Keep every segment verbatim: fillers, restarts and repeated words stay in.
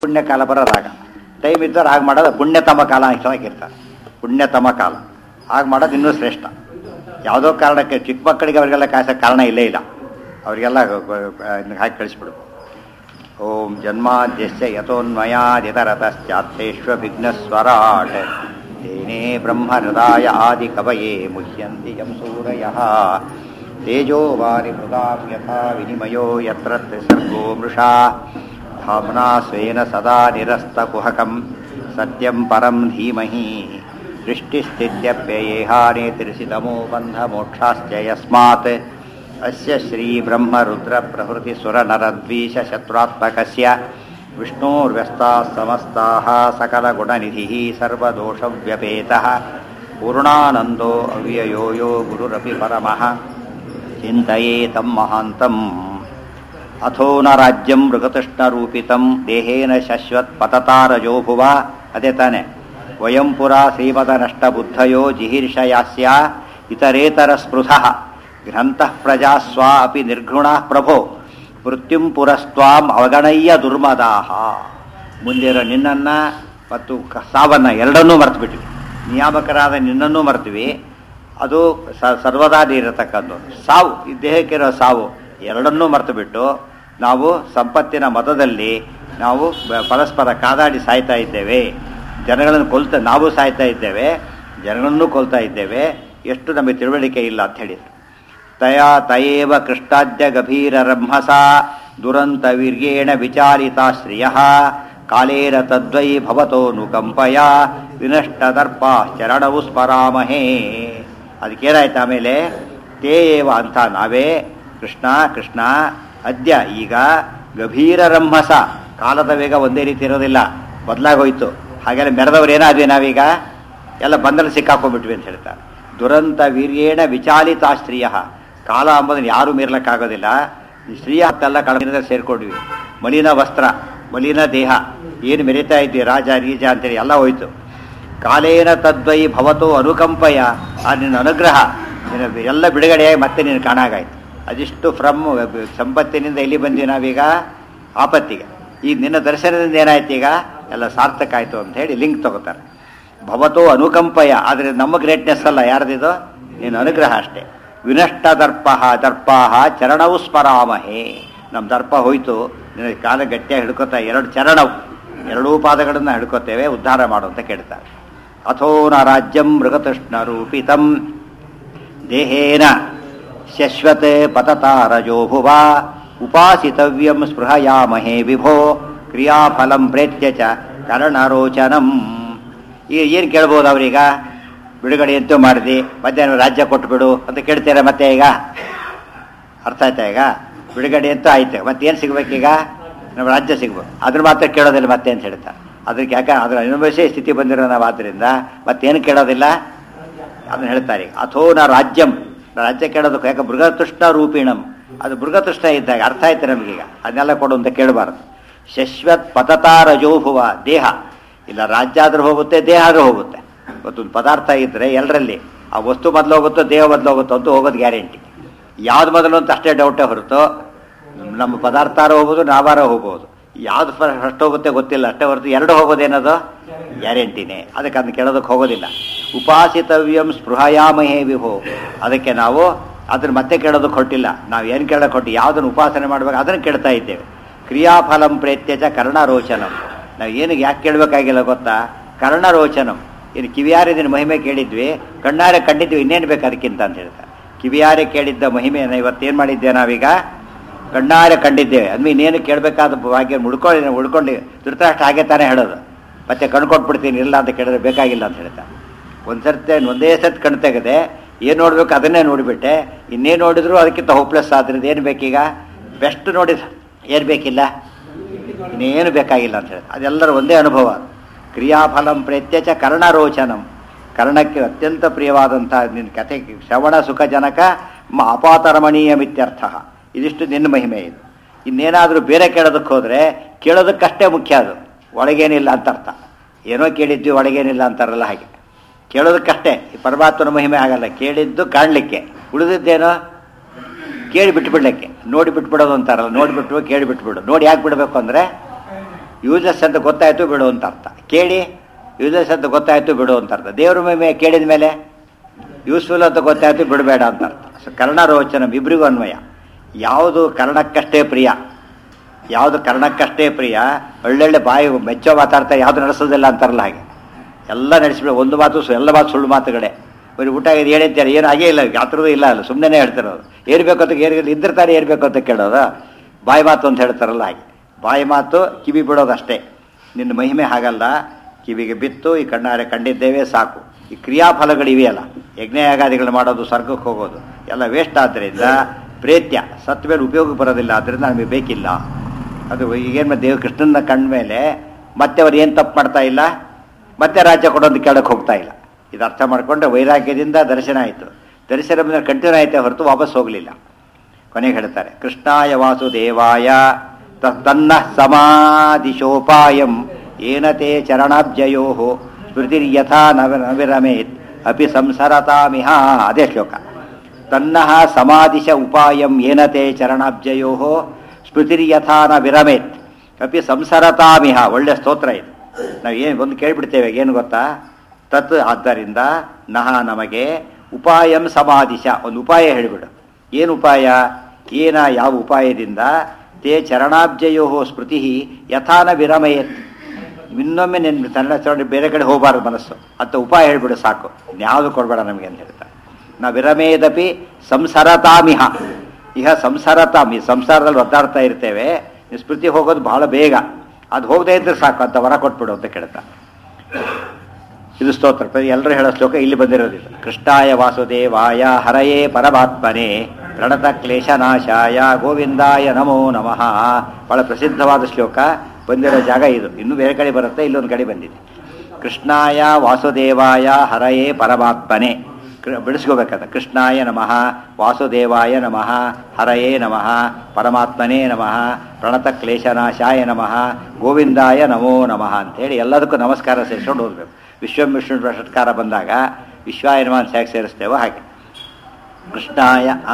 ಪುಣ್ಯಕಾಲ ಬರೋದಾಗ time ಇದ್ದವ್ರು ಆಗ ಮಾಡೋದು ಪುಣ್ಯತಮ ಕಾಲ ಚೆನ್ನಾಗಿರ್ತಾರೆ. ಪುಣ್ಯತಮ ಕಾಲ ಆಗ ಮಾಡೋದು ಇನ್ನೂ ಶ್ರೇಷ್ಠ. ಯಾವುದೋ ಕಾರಣಕ್ಕೆ ಚಿಕ್ಕ ಮಕ್ಕಳಿಗೆ ಅವರಿಗೆಲ್ಲ ಕಾಯಿಸೋಕ್ಕೆ ಕಾರಣ ಇಲ್ಲೇ ಇಲ್ಲ, ಅವರಿಗೆಲ್ಲ ಹಾಕಿ ಕಳಿಸ್ಬಿಡು. ಓಂ ಜನ್ಮಾದ್ಯಸ್ಯ ಯತೋನ್ಮಯಾದಿತರತಶ್ಚಾರ್ಥೇಷ್ವವಿಘ್ನಸ್ವರಾಟ್ ತೇನೇ ಬ್ರಹ್ಮ ಹೃದಯ ಆದಿ ಕವಯೇ ಮುಹ್ಯಂತಿ ಯಂ ಸೂರಯಃ ತೇಜೋ ವಾರಿ ಮೃದಾಂ ಯಥಾ ವಿನಿಮಯೋ ಯತ್ರ ತ್ರಿಸರ್ಗೋ ಮೃಷಾ ಧಾಮ್ನಾ ಸ್ವೇನ ಸದಾ ನಿರಸ್ತಕುಹಕಂ ಸತ್ಯಂ ಪರಂ ಧೀಮಹಿ ಸೃಷ್ಟಿಸ್ಥಿತ್ಯಪ್ಯಯೇಹಾನೇ ತಿರ್ಷಿತಮೋ ಬಂಧಮೋಕ್ಷಾಶ್ಚ ಯಸ್ಮಾತ್ ಅಸ್ಯ ಶ್ರೀ ಬ್ರಹ್ಮ ರುದ್ರ ಪ್ರಭೃತಿ ಸುರ ನರದ್ವೀಷ ಶತ್ರುತ್ಮಕಸ್ಯ ವಿಷ್ಣೋರ್ವ್ಯಸ್ತಾಃ ಸಮಸ್ತಾಃ ಸಕಲ ಗುಣನಿಧಿಃ ಸರ್ವದೋಷವ್ಯಪೇತಃ ಪೂರ್ಣಾನಂದೋ ಅವ್ಯಯೋ ಯೋ ಗುರುರಪಿ ಪರಮಃ ಚಿಂತಯೇತಂ ಮಹಾಂತಂ. ಅಥೋ ನ ರಾಜ್ಯಂ ಮೃಗತೃಷ್ಣರೂಪಿತಂ ದೇಹೇನ ಶಶ್ವತ್ ಪತತಾರಜೋ ಭುವ. ಅದೇ ತಾನೆ ವಯಂ ಪುರ ಶ್ರೀಮದ ನಷ್ಟಬುದ್ಧಯೋ ಜಿಹೀರ್ಷಯಾಸ್ಯ ಇತರೇತರ ಸ್ಪೃಧಃ ಗ್ರಂಥಃ ಪ್ರಜಾ ಸ್ವ ಅಪಿ ನಿರ್ಘೃಣಃ ಪ್ರಭೋ ಮೃತ್ಯುಂ ಪುರಸ್ತ್ವಾಂ ಅವಗಣಯ್ಯ ದುರ್ಮದಾಹ. ಮುಂದಿರೋ ನಿನ್ನನ್ನು ಮತ್ತು ಸಾವನ್ನು ಎರಡನ್ನೂ ಮರೆತುಬಿಟ್ವಿ. ನಿಯಾಮಕರಾದ ನಿನ್ನನ್ನೂ ಮರೆತೀವಿ, ಅದು ಸರ್ವದಾ ಇರತಕ್ಕದ್ದು. ಸಾವು, ಈ ದೇಹಕ್ಕಿರೋ ಸಾವು ಎರಡನ್ನೂ ಮರೆತು ಬಿಟ್ಟು ನಾವು ಸಂಪತ್ತಿನ ಮತದಲ್ಲಿ ನಾವು ಪರಸ್ಪರ ಕಾದಾಡಿ ಸಾಯ್ತಾ ಇದ್ದೇವೆ. ಜನಗಳನ್ನು ಕೊಲ್ತಾ ನಾವು ಸಾಯ್ತಾ ಇದ್ದೇವೆ, ಜನಗಳನ್ನೂ ಕೊಲ್ತಾ ಇದ್ದೇವೆ. ಎಷ್ಟು ನಮಗೆ ತಿಳುವಳಿಕೆ ಇಲ್ಲ ಅಂತ ಹೇಳಿದರು. ತಯಾ ತಯೇವ ಕೃಷ್ಣಾದ್ಯ ಗಭೀರ ರಂಹಸ ದುರಂತ ವೀರ್ಯೇಣ ವಿಚಾರಿತಾ ಶ್ರಿಯ ಕಾಲೇನ ತದ್ವೈ ಭವತೋನುಕಂಪಯ ವಿನಷ್ಟದರ್ಪ ಚರಣವು ಸ್ಮರಾಮಹೇ. ಅದಕ್ಕೇನಾಯ್ತು ಆಮೇಲೆ? ತೇ ಏವ ಅಂತ ನಾವೇ ಕೃಷ್ಣ ಕೃಷ್ಣ ಅದ್ಯ ಈಗ ಗಭೀರ ರಂಹಸ, ಕಾಲದ ವೇಗ ಒಂದೇ ರೀತಿ ಇರೋದಿಲ್ಲ, ಬದಲಾಗೋಯ್ತು. ಹಾಗೆಲ್ಲ ಮೆರೆದವ್ರು ಏನಾದ್ವಿ ನಾವೀಗ ಎಲ್ಲ ಬಂದಲ್ಲಿ ಸಿಕ್ಕಾಕೊಂಡ್ಬಿಟ್ವಿ ಅಂತ ಹೇಳ್ತಾರೆ. ದುರಂತ ವೀರ್ಯೇಣ ವಿಚಾಲಿತ ಸ್ತ್ರೀಯ, ಕಾಲ ಅಂಬೋದನ್ನು ಯಾರೂ ಮೀರ್ಲಕ್ಕಾಗೋದಿಲ್ಲ. ಸ್ತ್ರೀಯ ಹತ್ತೆಲ್ಲ ಕಳಮಿರದಲ್ಲಿ ಸೇರ್ಕೊಂಡ್ವಿ. ಮಲಿನ ವಸ್ತ್ರ, ಮಲಿನ ದೇಹ, ಏನು ಮೆರಿತಾ ಇದ್ವಿ ರಾಜ ರೀಜ ಅಂತೇಳಿ ಎಲ್ಲ ಹೋಯ್ತು. ಕಾಲೇನ ತದ್ವೈ ಭವತೋ ಅನುಕಂಪಯ, ಆ ನಿನ್ನ ಅನುಗ್ರಹ ಎಲ್ಲ ಬಿಡುಗಡೆಯಾಗಿ ಮತ್ತೆ ನೀನು ಕಾಣಾಗಾಯ್ತು. ಅದಿಷ್ಟು ಫ್ರಮ್ ಸಂಪತ್ತಿನಿಂದ ಎಲ್ಲಿ ಬಂದ್ವಿ ನಾವೀಗ ಆಪತ್ತಿಗೆ. ಈಗ ನಿನ್ನ ದರ್ಶನದಿಂದ ಏನಾಯ್ತು? ಈಗ ಎಲ್ಲ ಸಾರ್ಥಕ ಆಯಿತು ಅಂತ ಹೇಳಿ ಲಿಂಕ್ ತಗೋತಾರೆ. ಭವತೋ ಅನುಕಂಪಯ, ಆದರೆ ನಮ್ಮ ಗ್ರೇಟ್ನೆಸ್ ಅಲ್ಲ, ಯಾರ್ದಿದು? ನೀನು ಅನುಗ್ರಹ ಅಷ್ಟೇ. ವಿನಷ್ಟ ದರ್ಪ ದರ್ಪಾಹ ಚರಣವು ಸ್ಮರಾಮಹೇ. ನಮ್ಮ ದರ್ಪ ಹೋಯ್ತು, ನಿನ್ನ ಕಾಲ ಗಟ್ಟಿಯಾಗಿ ಹಿಡ್ಕೋತಾ ಎರಡು ಚರಣವು ಎರಡೂ ಪಾದಗಳನ್ನು ಹಿಡ್ಕೋತೇವೆ, ಉದ್ಧಾರ ಮಾಡು ಅಂತ ಕೇಳ್ತಾರೆ. ಅಥೋ ನ ರಾಜ್ಯಂ ಮೃಗತೃಷ್ಣ ರೂಪಿತಂ ದೇಹೇನ ಶಶ್ವತ್ ಪತತಾರಜೋ ಭುವ ಉಪಾಸಿತವ್ಯಂ ಸ್ಪೃಹಯಾಮಹೇ ವಿಭೋ ಕ್ರಿಯಾಫಲಂ ಪ್ರೇತ್ಯ ಚ ಕರ್ಣರೋಚನಂ. ಈಗ ಏನು ಕೇಳ್ಬೋದು ಅವ್ರೀಗ? ಬಿಡುಗಡೆ ಅಂತೂ ಮಾಡಿದಿ, ಮಧ್ಯಾಹ್ನ ರಾಜ್ಯ ಕೊಟ್ಬಿಡು ಅಂತ ಕೇಳ್ತೀರ ಮತ್ತೆ. ಈಗ ಅರ್ಥ ಆಯ್ತಾ? ಈಗ ಬಿಡುಗಡೆ ಅಂತೂ ಆಯ್ತು, ಮತ್ತೇನು ಸಿಗ್ಬೇಕೀಗ? ನಮ್ಮ ರಾಜ್ಯ ಸಿಗ್ಬೇಕು. ಅದ್ರ ಮಾತ್ರ ಕೇಳೋದಿಲ್ಲ ಮತ್ತೆ ಅಂತ ಹೇಳ್ತಾರೆ. ಅದಕ್ಕೆ ಯಾಕೆ ಅದರ ಅನುಭವಿಸೇ ಸ್ಥಿತಿ ಬಂದಿರೋ ನಾವು, ಆದ್ದರಿಂದ ಮತ್ತೇನು ಕೇಳೋದಿಲ್ಲ ಅದನ್ನು ಹೇಳ್ತಾರೆ. ಅಥೋ ನ ರಾಜ್ಯಂ, ರಾಜ್ಯ ಕೇಳೋದಕ್ಕೆ ಯಾಕೆ? ಮೃಗತೃಷ್ಣ ರೂಪಿಣಂ, ಅದು ಮೃಗತೃಷ್ಣ ಇದ್ದಾಗ ಅರ್ಥ ಆಯ್ತು ನಮಗೀಗ. ಅದನ್ನೆಲ್ಲ ಕೊಡು ಅಂತ ಕೇಳಬಾರ್ದು. ಶಶ್ವತ್ ಪತತಾರಜೋಭುವ, ದೇಹ ಇಲ್ಲ, ರಾಜ್ಯ ಆದರೂ ಹೋಗುತ್ತೆ, ದೇಹ ಆದರೂ ಹೋಗುತ್ತೆ. ಇವತ್ತೊಂದು ಪದಾರ್ಥ ಇದ್ದರೆ ಎಲ್ಲರಲ್ಲಿ ಆ ವಸ್ತು ಮೊದಲು ಹೋಗುತ್ತೋ ದೇಹ ಮೊದಲು ಹೋಗುತ್ತೋ ಅಂತೂ ಹೋಗೋದು ಗ್ಯಾರಂಟಿ. ಯಾವ್ದು ಮೊದಲು ಅಂತ ಅಷ್ಟೇ ಡೌಟೇ ಹೊರತು ನಮ್ಮ ಪದಾರ್ಥಾರ ಹೋಗ್ಬೋದು, ನಾವಾರ ಹೋಗ್ಬೋದು. ಯಾವ್ದು ಫಸ್ಟ್ ಹೋಗುತ್ತೆ ಗೊತ್ತಿಲ್ಲ ಅಷ್ಟೇ ಹೊರತು ಎರಡು ಹೋಗೋದೇನದು ಗ್ಯಾರಂಟಿನೇ. ಅದಕ್ಕೆ ಅದನ್ನ ಕೇಳೋದಕ್ಕೆ ಹೋಗೋದಿಲ್ಲ. ಉಪಾಸಿತವ್ಯಂ ಸ್ಪೃಹಯಾಮಹೇ ವಿಭೋ, ಅದಕ್ಕೆ ನಾವು ಅದನ್ನು ಮತ್ತೆ ಕೇಳೋದಕ್ಕೆ ಹೊಟ್ಟಿಲ್ಲ. ನಾವು ಏನು ಕೇಳೋಕೆ ಹೊಟ್ಟು ಯಾವುದನ್ನು ಉಪಾಸನೆ ಮಾಡಬೇಕು ಅದನ್ನು ಕೇಳ್ತಾ ಇದ್ದೇವೆ. ಕ್ರಿಯಾಫಲಂ ಪ್ರೇತ್ಯಚ ಕರ್ಣರೋಚನಂ, ನಾವು ಏನಿಗೆ ಯಾಕೆ ಕೇಳಬೇಕಾಗಿಲ್ಲ ಗೊತ್ತಾ? ಕರ್ಣರೋಚನಂ, ಇನ್ನು ಕಿವಿಯಾರೆ ನಿನ್ನ ಮಹಿಮೆ ಕೇಳಿದ್ವಿ, ಕಣ್ಣಾರೆ ಕಂಡಿದ್ವಿ, ಇನ್ನೇನು ಬೇಕು ಅದಕ್ಕಿಂತ ಅಂತ ಹೇಳ್ತಾರೆ. ಕಿವಿಯಾರೆ ಕೇಳಿದ್ದ ಮಹಿಮೆಯನ್ನು ಇವತ್ತೇನು ಮಾಡಿದ್ದೇವೆ ನಾವೀಗ? ಕಣ್ಣಾರೆ ಕಂಡಿದ್ದೇವೆ. ಅಂದ್ರೆ ಇನ್ನೇನು ಕೇಳಬೇಕಾದ ಭಾಗ್ಯ ಉಳ್ಕೊಂಡು ಉಳ್ಕೊಂಡು ಧೃತರಾಷ್ಟ್ರ ಹಾಗೆ ತಾನೇ ಹೇಳೋದು. ಮತ್ತೆ ಕಣ್ಣು ಕೊಟ್ಬಿಡ್ತೀನಿ ಇಲ್ಲ ಅಂತ ಕೇಳಿದ್ರೆ ಬೇಕಾಗಿಲ್ಲ ಅಂತ ಹೇಳ್ತಾರೆ. ಒಂದು ಸರ್ತಿ ಒಂದೇ ಸರ್ತಿ ಕಣ್ಣು ತೆಗೆದೆ, ಏನು ನೋಡ್ಬೇಕು ಅದನ್ನೇ ನೋಡಿಬಿಟ್ಟೆ, ಇನ್ನೇನು ನೋಡಿದ್ರು ಅದಕ್ಕಿಂತ ಹೋಪ್ಲೆಸ್ ಆದ್ರಿಂದ ಏನು ಬೇಕೀಗ? ಬೆಸ್ಟ್ ನೋಡಿದ ಏನು ಬೇಕಿಲ್ಲ, ಇನ್ನೇನು ಬೇಕಾಗಿಲ್ಲ ಅಂತ ಹೇಳಿ. ಅದೆಲ್ಲರೂ ಒಂದೇ ಅನುಭವ. ಕ್ರಿಯಾಫಲಂ ಪ್ರೇತ್ಯಚ ಕರ್ಣರೋಚನಂ, ಕರ್ಣಕ್ಕೆ ಅತ್ಯಂತ ಪ್ರಿಯವಾದಂಥ ನಿನ್ನ ಕಥೆ ಶ್ರವಣ ಸುಖ ಜನಕ ಅಪಾತರಮಣೀಯ ಮಿತ್ಯರ್ಥ. ಇದಿಷ್ಟು ನಿನ್ನ ಮಹಿಮೆ. ಇದು ಇನ್ನೇನಾದರೂ ಬೇರೆ ಕೇಳೋದಕ್ಕೆ ಹೋದರೆ ಕೇಳೋದಕ್ಕಷ್ಟೇ ಮುಖ್ಯ, ಅದು ಒಳಗೇನಿಲ್ಲ ಅಂತ ಅರ್ಥ. ಏನೋ ಕೇಳಿದ್ವಿ ಒಳಗೇನಿಲ್ಲ ಅಂತಾರಲ್ಲ ಹಾಗೆ, ಕೇಳೋದಕ್ಕಷ್ಟೇ. ಈ ಪರಮಾತ್ಮನ ಮಹಿಮೆ ಆಗಲ್ಲ, ಕೇಳಿದ್ದು ಕಾಣಲಿಕ್ಕೆ, ಉಳಿದಿದ್ದೇನೋ ಕೇಳಿ ಬಿಟ್ಬಿಡ್ಲಿಕ್ಕೆ. ನೋಡಿ ಬಿಟ್ಬಿಡೋದು ಅಂತಾರಲ್ಲ, ನೋಡಿಬಿಟ್ಟು ಕೇಳಿ ಬಿಟ್ಬಿಡು. ನೋಡಿ ಯಾಕೆ ಬಿಡಬೇಕು ಅಂದರೆ ಯೂಸ್ಲೆಸ್ ಅಂತ ಗೊತ್ತಾಯಿತು ಬಿಡು ಅಂತ ಅರ್ಥ. ಕೇಳಿ ಯೂಸ್ಲೆಸ್ ಅಂತ ಗೊತ್ತಾಯಿತು ಬಿಡು ಅಂತ ಅರ್ಥ. ದೇವ್ರ ಮೇಲೆ ಕೇಳಿದ ಮೇಲೆ ಯೂಸ್ಫುಲ್ ಅಂತ ಗೊತ್ತಾಯಿತು ಬಿಡಬೇಡ ಅಂತ ಅರ್ಥ. ಸೊ ಕರ್ಣರೋಚನ ಇಬ್ಬರಿಗೂ ಅನ್ವಯ. ಯಾವುದು ಕರ್ಣಕ್ಕಷ್ಟೇ ಪ್ರಿಯ, ಯಾವುದು ಕರ್ಣಕ್ಕಷ್ಟೇ ಪ್ರಿಯ, ಒಳ್ಳೊಳ್ಳೆ ಬಾಯಿ ಮೆಚ್ಚೋ ಮಾತಾಡ್ತಾರೆ, ಯಾವುದು ನಡೆಸೋದಿಲ್ಲ ಅಂತಾರಲ್ಲ ಹಾಗೆ ಎಲ್ಲ ನಡೆಸಿಬಿಡ. ಒಂದು ಮಾತು ಎಲ್ಲ ಮಾತು ಸುಳ್ಳು ಮಾತುಗಳೇ. ಬರೀ ಊಟ ಇದು ಹೇಳಿದ್ದಾರೆ, ಏನು ಹಾಗೇ ಇಲ್ಲ, ಯಾತ್ರದ್ದು ಇಲ್ಲ ಅಲ್ಲ, ಸುಮ್ಮನೆ ಹೇಳ್ತಿರೋದು. ಏನು ಬೇಕು ಅಂತ ಏರ್ ಇದ್ದಿರ್ತಾರೆ, ಏನು ಬೇಕು ಅಂತ ಕೇಳೋದು, ಬಾಯಿ ಮಾತು ಅಂತ ಹೇಳ್ತಾರಲ್ಲ ಹಾಗೆ. ಬಾಯಿ ಮಾತು ಕಿವಿ ಬಿಡೋದಷ್ಟೇ. ನಿನ್ನ ಮಹಿಮೆ ಹಾಗಲ್ಲ, ಕಿವಿಗೆ ಬಿತ್ತು, ಈ ಕಣ್ಣಾರೆ ಕಂಡಿದ್ದೇವೆ ಸಾಕು. ಈ ಕ್ರಿಯಾಫಲಗಳಿವೆಯಲ್ಲ, ಯಜ್ಞಯಾಗಾದಿಗಳು ಮಾಡೋದು, ಸ್ವರ್ಗಕ್ಕೆ ಹೋಗೋದು ಎಲ್ಲ ವೇಸ್ಟ್. ಆದ್ದರಿಂದ ಪ್ರೇತ್ಯ ಸತ್ ಮೇಲೆ ಉಪಯೋಗ ಬರೋದಿಲ್ಲ, ಆದ್ದರಿಂದ ನಮಗೆ ಬೇಕಿಲ್ಲ ಅದು. ಈಗೇನು ದೇವ ಕೃಷ್ಣನ ಕಂಡ ಮೇಲೆ ಮತ್ತೆ ಅವ್ರು ಏನು ತಪ್ಪು ಮಾಡ್ತಾ ಇಲ್ಲ, ಮತ್ತೆ ರಾಜ್ಯ ಕೊಡೋದು ಕೇಳಕ್ಕೆ ಹೋಗ್ತಾ ಇಲ್ಲ. ಇದು ಅರ್ಥ ಮಾಡಿಕೊಂಡ್ರೆ ವೈರಾಗ್ಯದಿಂದ ದರ್ಶನ ಆಯಿತು. ದರ್ಶನ ಬಂದರೆ ಕಂಟಿನ್ಯೂ ಆಯಿತೆ ಹೊರತು ವಾಪಸ್ ಹೋಗಲಿಲ್ಲ. ಕೊನೆಗೆ ಹೇಳ್ತಾರೆ, ಕೃಷ್ಣಾಯ ವಾಸುದೇವಾಯ ತನ್ನ ಸಮಾಧಿಶೋಪಾಯಂ ಏನತೆ ಚರಣಾಬ್ಜಯೋ ಸ್ಮೃತಿರ್ಯಥಾ ನವ ನವಿರಮೇತ್ ಅಪಿ ಸಂಸರತಾಮಿಹ. ಅದೇ ಶ್ಲೋಕ. ತನ್ನ ಸಮಾಧಿಶ ಉಪಾಯಂ ಏನತೆ ಚರಣಾಬ್ಜಯೋ ಸ್ಮೃತಿರ್ಯಥಾ ನ ವಿರಮೇತ್ ಅಪಿ ಸಂಸರತಾಮಿಹ. ಒಳ್ಳೆ ಸ್ತೋತ್ರ ಇದು. ನಾವು ಏನು ಒಂದು ಕೇಳಿಬಿಡ್ತೇವೆ, ಏನು ಗೊತ್ತಾ, ತತ್ ಆದ್ದರಿಂದ ನಹ ನಮಗೆ ಉಪಾಯಂ ಸಮಾಧಿಶ, ಒಂದು ಉಪಾಯ ಹೇಳಿಬಿಡು. ಏನು ಉಪಾಯ, ಏನ ಯಾವ ಉಪಾಯದಿಂದ ತೇ ಚರಣಾಬ್ಜಯೋ ಸ್ಮೃತಿ ಯಥಾನ ವಿರಮಯತ್. ಇನ್ನೊಮ್ಮೆ ನಿನ್ನ ಕನ್ನಡ ಚರಣ ಬೇರೆ ಕಡೆ ಹೋಗಬಾರ್ದು ಮನಸ್ಸು ಅಂತ ಉಪಾಯ ಹೇಳಿಬಿಡು ಸಾಕು, ಇನ್ಯಾವುದು ಕೊಡಬೇಡ ನಮಗೆ ಅಂತ ಹೇಳ್ತಾರೆ. ನಾವು ವಿರಮೇದಪಿ ಸಂಸರತಾಮಿಹ. ಇಹ ಸಂಸಾರತಾಮಿ, ಸಂಸಾರದಲ್ಲಿ ಒದ್ದಾಡ್ತಾ ಇರ್ತೇವೆ, ಸ್ಮೃತಿ ಹೋಗೋದು ಬಹಳ ಬೇಗ, ಅದು ಹೋಗದೇ ಇದ್ರೆ ಸಾಕು ಅಂತ ವರ ಕೊಟ್ಬಿಡು ಅಂತ ಕೇಳ್ತಾ. ಇದು ಸ್ತೋತ್ರ. ಎಲ್ಲರೂ ಹೇಳೋ ಶ್ಲೋಕ ಇಲ್ಲಿ ಬಂದಿರೋದಿಲ್ಲ. ಕೃಷ್ಣಾಯ ವಾಸುದೇವಾಯ ಹರಯೇ ಪರಮಾತ್ಮನೇ ಪ್ರಣತ ಕ್ಲೇಶನಾಶಾಯ ಗೋವಿಂದಾಯ ನಮೋ ನಮಃ. ಬಹಳ ಪ್ರಸಿದ್ಧವಾದ ಶ್ಲೋಕ ಬಂದಿರೋ ಜಾಗ ಇದು. ಇನ್ನೂ ಬೇರೆ ಕಡೆ ಬರುತ್ತೆ, ಇಲ್ಲೊಂದು ಕಡೆ ಬಂದಿದೆ. ಕೃಷ್ಣಾಯ ವಾಸುದೇವಾಯ ಹರಯೇ ಪರಮಾತ್ಮನೇ ಬಿಡಿಸ್ಕೋಬೇಕಾದ. ಕೃಷ್ಣಾಯ ನಮಃ, ವಾಸುದೇವಾಯ ನಮಃ, ಹರಯೇ ನಮಃ, ಪರಮಾತ್ಮನೇ ನಮಃ, ಪ್ರಣತ ಕ್ಲೇಶನಾಶಾಯ ನಮಃ, ಗೋವಿಂದಾಯ ನಮೋ ನಮಃ ಅಂತೇಳಿ ಎಲ್ಲದಕ್ಕೂ ನಮಸ್ಕಾರ ಸೇರಿಸ್ಕೊಂಡು ಹೋಗ್ಬೇಕು. ವಿಶ್ವಂ ವಿಷ್ಣು ಷಟ್ಕಾರ ಬಂದಾಗ ವಿಶ್ವಾಯ ನಮಃ ಅಂತ ಹೇಗೆ ಸೇರಿಸ್ತೇವೋ ಹಾಗೆ. ಕೃಷ್ಣಾಯ ಆ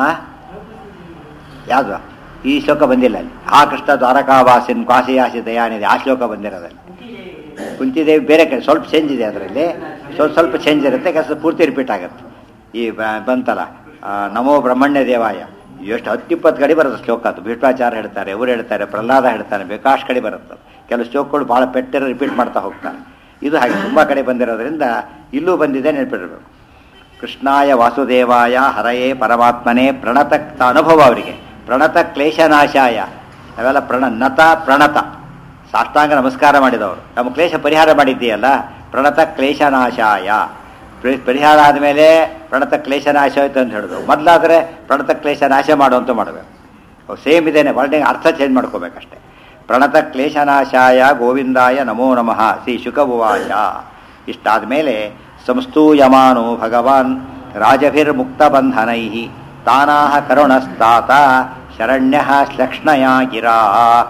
ಯಾವುದು ಈ ಶ್ಲೋಕ ಬಂದಿಲ್ಲ ಅಲ್ಲಿ. ಆ ಕೃಷ್ಣ ದ್ವಾರಕಾವಾಸಿನ್ ಕಾಶಿಯಾಸಿ ದಯಾನಿದೆ, ಆ ಶ್ಲೋಕ ಬಂದಿರೋದಲ್ಲಿ. ಕುಂತಿದೇವಿ ಬೇರೆ ಕಡೆ ಸ್ವಲ್ಪ ಚೇಂಜ್ ಇದೆ, ಅದರಲ್ಲಿ ಸ್ವಲ್ಪ ಸ್ವಲ್ಪ ಚೇಂಜ್ ಇರುತ್ತೆ, ಕೆಲಸ ಪೂರ್ತಿ ರಿಪೀಟ್ ಆಗುತ್ತೆ. ಈ ಬಂತಲ್ಲ ನಮೋ ಬ್ರಹ್ಮಣ್ಯ ದೇವಾಯ, ಎಷ್ಟು ಹತ್ತಿಪ್ಪತ್ತು ಕಡೆ ಬರುತ್ತೆ ಶ್ಲೋಕ. ಅದು ಭೀಷ್ಮಾಚಾರ್ಯ ಹೇಳ್ತಾರೆ, ಇವರು ಹೇಳ್ತಾರೆ, ಪ್ರಹ್ಲಾದ ಹೇಳ್ತಾನೆ, ಬೇಕಾಷ್ಟು ಕಡೆ ಬರುತ್ತೆ. ಕೆಲವು ಶ್ಲೋಕಗಳು ಭಾಳ ಪೆಟ್ಟರ ರಿಪೀಟ್ ಮಾಡ್ತಾ ಹೋಗ್ತಾರೆ. ಇದು ಹಾಗೆ ತುಂಬ ಕಡೆ ಬಂದಿರೋದ್ರಿಂದ ಇಲ್ಲೂ ಬಂದಿದೆ, ನೆನಪಿಡಬೇಕು. ಕೃಷ್ಣಾಯ ವಾಸುದೇವಾಯ ಹರಯೇ ಪರಮಾತ್ಮನೇ ಪ್ರಣತ ಅನುಭವ ಅವರಿಗೆ. ಪ್ರಣತ ಕ್ಲೇಶನಾಶಾಯ, ಅವೆಲ್ಲ ಪ್ರಣ್ ನತ ಪ್ರಣತ ಸಾಷ್ಟಾಂಗ ನಮಸ್ಕಾರ ಮಾಡಿದವರು. ನಮ್ಮ ಕ್ಲೇಶ ಪರಿಹಾರ ಮಾಡಿದ್ದೀಯಲ್ಲ, ಪ್ರಣತ ಕ್ಲೇಶನಾಶಾಯ. ಪರಿಹಾರ ಆದಮೇಲೆ ಪ್ರಣತ ಕ್ಲೇಶನಾಶ ಆಯಿತು ಅಂತ ಹೇಳಿದ್ರು. ಮೊದಲಾದರೆ ಪ್ರಣತ ಕ್ಲೇಶ ನಾಶ ಮಾಡುವಂತ ಮಾಡಬೇಕು. ಸೇಮ್ ಇದೇನೆ, ವರ್ಡಿಂಗ್ ಅರ್ಥ ಚೇಂಜ್ ಮಾಡ್ಕೋಬೇಕಷ್ಟೆ. ಪ್ರಣತ ಕ್ಲೇಶನಾಶಾಯ ಗೋವಿಂದಾಯ ನಮೋ ನಮಃ ಶ್ರೀ ಶುಕಭುವಾಯ. ಇಷ್ಟಾದ ಮೇಲೆ ಸಂಸ್ತೂಯಮಾನೋ ಭಗವಾನ್ ರಾಜಭಿರ್ಮುಕ್ತಬಂಧನೈ ತಾನಾಹ ಕರುಣಸ್ತಾತ ಶರಣ್ಯ ಶ್ಲಕ್ಷ್ಣಯ ಗಿರಾ.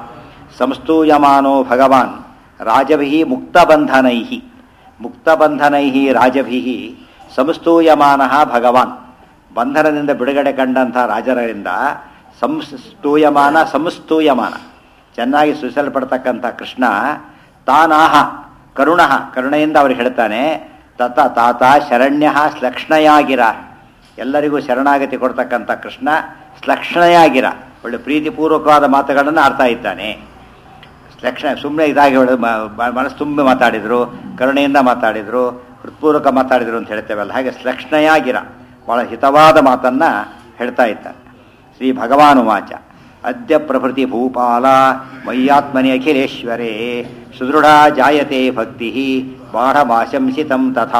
ಸಂಸ್ತೂಯಮಾನೋ ಭಗವಾನ್ ರಾಜಭಿ ಮುಕ್ತಬಂಧನೈ, ಮುಕ್ತಬಂಧನೈ ರಾಜಭಿ ಸಂಸ್ತೂಯಮಾನ ಭಗವಾನ್. ಬಂಧನದಿಂದ ಬಿಡುಗಡೆ ಕಂಡಂಥ ರಾಜರಿಂದ ಸಂಸ್ತೂಯಮಾನ ಸಂಸ್ತೂಯಮಾನ ಚೆನ್ನಾಗಿ ಸುಸಲ್ಪಡ್ತಕ್ಕಂಥ ಕೃಷ್ಣ ತಾನಾಹ ಕರುಣ, ಕರುಣೆಯಿಂದ ಅವ್ರಿಗೆ ಹೇಳ್ತಾನೆ, ತತ ತಾತ ಶರಣ್ಯ ಶ್ಲಕ್ಷ್ಣಯಾಗಿರ, ಎಲ್ಲರಿಗೂ ಶರಣಾಗತಿ ಕೊಡ್ತಕ್ಕಂಥ ಕೃಷ್ಣ ಶ್ಲಕ್ಷ್ಣಯಾಗಿರ, ಒಳ್ಳೆ ಪ್ರೀತಿಪೂರ್ವಕವಾದ ಮಾತುಗಳನ್ನು ಆಡ್ತಾ ಇದ್ದಾನೆ. ಲಕ್ಷಣ ಸುಮ್ಮನೆ ಇದಾಗಿ ಮನಸ್ಸು ತುಂಬ ಮಾತಾಡಿದರು, ಕರುಣೆಯಿಂದ ಮಾತಾಡಿದರು, ಹೃತ್ಪೂರ್ವಕ ಮಾತಾಡಿದರು ಅಂತ ಹೇಳ್ತೇವಲ್ಲ, ಹಾಗೆ ಶ್ಲಕ್ಷ್ಣಯಾಗಿರ ಭಾಳ ಹಿತವಾದ ಮಾತನ್ನು ಹೇಳ್ತಾ ಇದ್ದಾನೆ. ಶ್ರೀ ಭಗವಾನುವಾಚ ಅದ್ಯ ಪ್ರಭೃತಿ ಭೂಪಾಲ ಮಯ್ಯಾತ್ಮನಿ ಅಖಿಲೇಶ್ವರೇ ಸುದೃಢ ಜಾಯತೆ ಭಕ್ತಿ ಬಾಢಮಾಶಂಸಿತಂ ತಥಾ.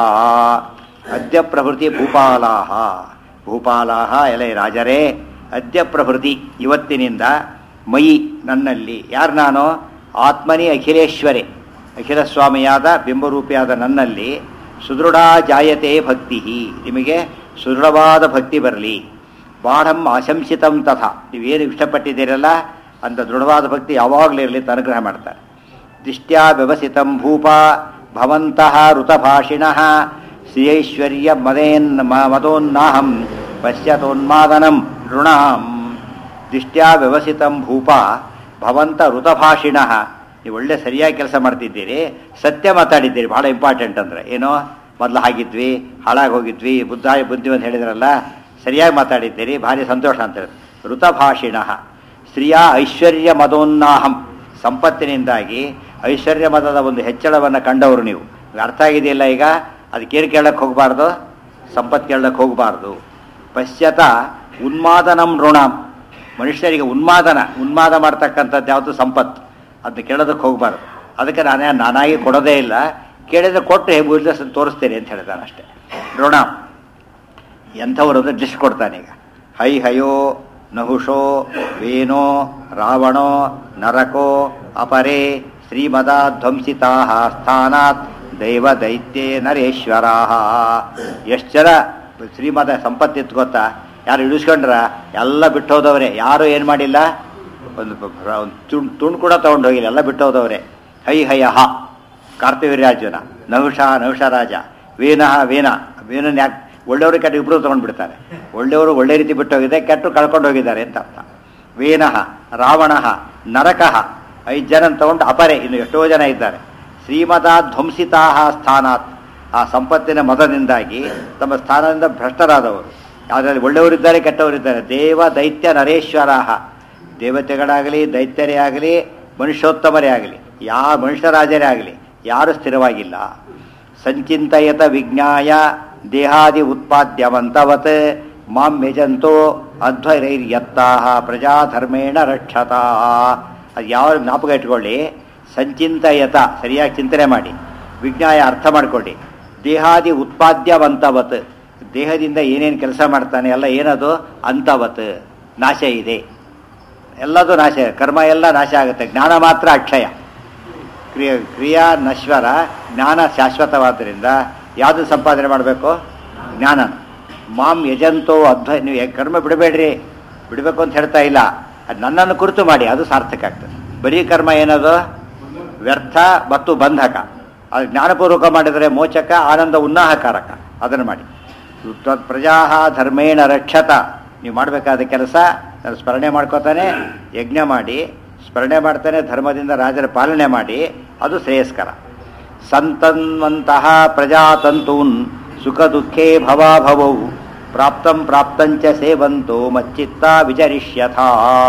ಅದ್ಯ ಪ್ರಭೃತಿ ಭೂಪಾಲಾಹ, ಭೂಪಾಲಾಹ ಎಲೆ ರಾಜರೇ, ಅದ್ಯ ಪ್ರಭೃತಿ ಇವತ್ತಿನಿಂದ ಮಯಿ ನನ್ನಲ್ಲಿ, ಯಾರು ನಾನು, ಆತ್ಮನಿ ಅಖಿಲೇಶ್ವರೇ ಅಖಿಲ ಸ್ವಾಮಿಯಾದ ಬಿಂಬರೂಪಿಯಾದ ನನ್ನಲ್ಲಿ ಸುದೃಢ ಜಾಯತೆ ಭಕ್ತಿ, ನಿಮಗೆ ಸುದೃಢವಾದ ಭಕ್ತಿ ಬರಲಿ. ಬಾಢಂ ಆಶಂಸಿತಂ ತಥಾ, ನೀವೇನು ಇಷ್ಟಪಟ್ಟಿದ್ದೀರಲ್ಲ ಅಂತ ದೃಢವಾದ ಭಕ್ತಿ ಯಾವಾಗಲೂ ಇರಲಿ ಅಂತ ಅನುಗ್ರಹ ಮಾಡ್ತಾರೆ. ದಿಷ್ಟ್ಯಾ ವ್ಯವಸಿತಂ ಭೂಪ ಭವಂತಹ ಋತಭಾಷಿಣಃ ಶ್ರೀಯೈಶ್ವರ್ಯ ಮದೇನ್ ಮದೋನ್ನಾಹಂ ಪಶ್ಯತೋನ್ಮಾದನಂ ಋಣಾಂ. ದಿಷ್ಟ್ಯಾ ವ್ಯವಸಿತಂ ಭೂಪ ಭವಂತ ಋತಭಾಷಿಣಃ, ನೀವು ಒಳ್ಳೆ ಸರಿಯಾಗಿ ಕೆಲಸ ಮಾಡ್ತಿದ್ದೀರಿ, ಸತ್ಯ ಮಾತಾಡಿದ್ದೀರಿ, ಭಾಳ ಇಂಪಾರ್ಟೆಂಟ್ ಅಂದರೆ ಏನೋ ಮೊದಲು ಹಾಗಿದ್ವಿ, ಹಾಳಾಗಿ ಹೋಗಿದ್ವಿ, ಬುದ್ಧ ಬುದ್ಧಿ ಅಂತ ಹೇಳಿದ್ರಲ್ಲ, ಸರಿಯಾಗಿ ಮಾತಾಡಿದ್ದೀರಿ, ಭಾರಿ ಸಂತೋಷ ಅಂತ ಹೇಳಿ. ಋತಭಾಷಿಣ ಸ್ತ್ರೀಯ ಐಶ್ವರ್ಯ ಮದೋನ್ನಾಹಂ, ಸಂಪತ್ತಿನಿಂದಾಗಿ ಐಶ್ವರ್ಯ ಮದದ ಒಂದು ಹೆಚ್ಚಳವನ್ನು ಕಂಡವರು ನೀವು. ಅರ್ಥ ಆಗಿದೆಯಲ್ಲ ಈಗ? ಅದಕ್ಕೇನು ಕೇಳಕ್ಕೆ ಹೋಗಬಾರ್ದು, ಸಂಪತ್ತು ಕೇಳಕ್ಕೆ ಹೋಗಬಾರ್ದು. ಪಶ್ಯತ ಉನ್ಮಾದನಂ ಋಣಂ, ಮನುಷ್ಯರಿಗೆ ಉನ್ಮಾದನ ಉನ್ಮಾದ ಮಾಡ್ತಕ್ಕಂಥದ್ದು ಯಾವುದು ಸಂಪತ್ತು, ಅದನ್ನ ಕೇಳೋದಕ್ಕೆ ಹೋಗಬಾರ್ದು. ಅದಕ್ಕೆ ನಾನೇ ನಾನಾಗಿ ಕೊಡೋದೇ ಇಲ್ಲ, ಕೇಳಿದರೆ ಕೊಟ್ಟು ಉಲ್ಲಾಸ ತೋರಿಸ್ತೇನೆ ಅಂತ ಹೇಳಿದಾನೆ ಅಷ್ಟೇ. ಋಣ ಎಂಥವರು ಅಂದರೆ ಲಿಸ್ಟ್ ಕೊಡ್ತಾನೆ ಈಗ. ಹೈ ಹಯೋ ನಹುಷೋ ವೇನೋ ರಾವಣೋ ನರಕೋ ಅಪರೇ ಶ್ರೀಮದ ಧ್ವಂಸಿತಾ ಸ್ಥಾನಾತ್ ದೈವ ದೈತ್ಯೇ ನರೇಶ್ವರಾ. ಎಷ್ಟು ಜನ ಶ್ರೀಮದ ಸಂಪತ್ತಿತ್ತು ಗೊತ್ತಾ? ಯಾರು ಇಳಿಸ್ಕೊಂಡ್ರ ಎಲ್ಲ ಬಿಟ್ಟು ಹೋದವರೇ, ಯಾರು ಏನು ಮಾಡಿಲ್ಲ, ಒಂದು ತುಂಡು ತುಂಡು ಕೂಡ ತೊಗೊಂಡು ಹೋಗಿಲ್ಲ, ಎಲ್ಲ ಬಿಟ್ಟು ಹೋದವರೇ. ಹೈ ಹಯ ಹ ಕಾರ್ತಿವೀರ್ಯಾರ್ಜುನ, ನಹುಷ ನಹುಷ ರಾಜ, ವೇನಃ ವೇನ ವೇನನ್ ಯಾಕೆ ಒಳ್ಳೆಯವರು ಕೆಟ್ಟ ಇಬ್ಬರು ತೊಗೊಂಡು ಬಿಡ್ತಾರೆ. ಒಳ್ಳೆಯವರು ಒಳ್ಳೆ ರೀತಿ ಬಿಟ್ಟು ಹೋಗಿದೆ, ಕೆಟ್ಟು ಕಳ್ಕೊಂಡು ಹೋಗಿದ್ದಾರೆ ಅಂತ ಅರ್ಥ. ವೇನಃ ರಾವಣ ನರಕಃ ಐದು ಜನ ತಗೊಂಡು ಅಪರೆ ಇನ್ನು ಎಷ್ಟೋ ಜನ ಇದ್ದಾರೆ. ಶ್ರೀಮದ ಧ್ವಂಸಿತಾ ಸ್ಥಾನಾತ್, ಆ ಸಂಪತ್ತಿನ ಮದದಿಂದಾಗಿ ತಮ್ಮ ಸ್ಥಾನದಿಂದ ಭ್ರಷ್ಟರಾದವರು. ಯಾವುದರಲ್ಲಿ ಒಳ್ಳೆಯವರಿದ್ದಾರೆ, ಕೆಟ್ಟವರಿದ್ದಾರೆ. ದೇವ ದೈತ್ಯ ನರೇಶ್ವರಾಹ, ದೇವತೆಗಳಾಗಲಿ ದೈತ್ಯರೇ ಆಗಲಿ ಮನುಷ್ಯೋತ್ತಮರೇ ಆಗಲಿ ಯಾವ ಮನುಷ್ಯರಾಜರೇ ಆಗಲಿ ಯಾರು ಸ್ಥಿರವಾಗಿಲ್ಲ. ಸಂಚಿಂತಯತ ವಿಜ್ಞಾಯ ದೇಹಾದಿ ಉತ್ಪಾದ್ಯವಂತವತ್ ಮಾಂ ಯಜಂತೋ ಅಧ್ವರೈರ್ಯತ್ತಾಹ ಪ್ರಜಾಧರ್ಮೇಣ ರಕ್ಷತಾ. ಅದು ಯಾವ ಜ್ಞಾಪಕ ಇಟ್ಕೊಳ್ಳಿ. ಸಂಚಿಂತಯತ, ಸರಿಯಾಗಿ ಚಿಂತನೆ ಮಾಡಿ. ವಿಜ್ಞಾಯ ಅರ್ಥ ಮಾಡಿಕೊಳ್ಳಿ. ದೇಹಾದಿ ಉತ್ಪಾದ್ಯವಂತವತ್, ದೇಹದಿಂದ ಏನೇನು ಕೆಲಸ ಮಾಡ್ತಾನೆ ಎಲ್ಲ ಏನದು ಅಂತವತ್, ನಾಶ ಇದೆ, ಎಲ್ಲದೂ ನಾಶ, ಕರ್ಮ ಎಲ್ಲ ನಾಶ ಆಗುತ್ತೆ, ಜ್ಞಾನ ಮಾತ್ರ ಅಕ್ಷಯ. ಕ್ರಿಯಾ ಕ್ರಿಯಾ ನಶ್ವರ, ಜ್ಞಾನ ಶಾಶ್ವತವಾದ್ದರಿಂದ ಯಾವುದು ಸಂಪಾದನೆ ಮಾಡಬೇಕು? ಜ್ಞಾನ. ಮಾಂ ಯಜಂತೋ ಅಧ್ವ, ನೀವು ಕರ್ಮ ಬಿಡಬೇಡ್ರಿ, ಬಿಡಬೇಕು ಅಂತ ಹೇಳ್ತಾ ಇಲ್ಲ, ಅದು ನನ್ನನ್ನು ಕುರಿತು ಮಾಡಿ, ಅದು ಸಾರ್ಥಕ ಆಗ್ತದೆ. ಬರೀ ಕರ್ಮ ಏನದು? ವ್ಯರ್ಥ ಮತ್ತು ಬಂಧಕ. ಅದು ಜ್ಞಾನಪೂರ್ವಕ ಮಾಡಿದರೆ ಮೋಚಕ, ಆನಂದ ಉನ್ನಾಹಕಾರಕ. ಅದನ್ನು ಮಾಡಿ. ಪ್ರಜಾ ಧರ್ಮೇಣ ರಕ್ಷತ, ನೀವು ಮಾಡಬೇಕಾದ ಕೆಲಸ ನಾನು ಸ್ಮರಣೆ ಮಾಡ್ಕೋತಾನೆ, ಯಜ್ಞ ಮಾಡಿ ಸ್ಮರಣೆ ಮಾಡ್ತಾನೆ, ಧರ್ಮದಿಂದ ರಾಜರ ಪಾಲನೆ ಮಾಡಿ, ಅದು ಶ್ರೇಯಸ್ಕರ. ಸಂತನ್ವಂತಹ ಪ್ರಜಾತಂತೂನ್ ಸುಖ ದುಃಖೇ ಭವಾಭವೌ ಪ್ರಾಪ್ತಂ ಪ್ರಾಪ್ತಂಚ ಸೇವಂತೋ ಮಚ್ಚಿತ್ತ ವಿಚರಿಷ್ಯಥ.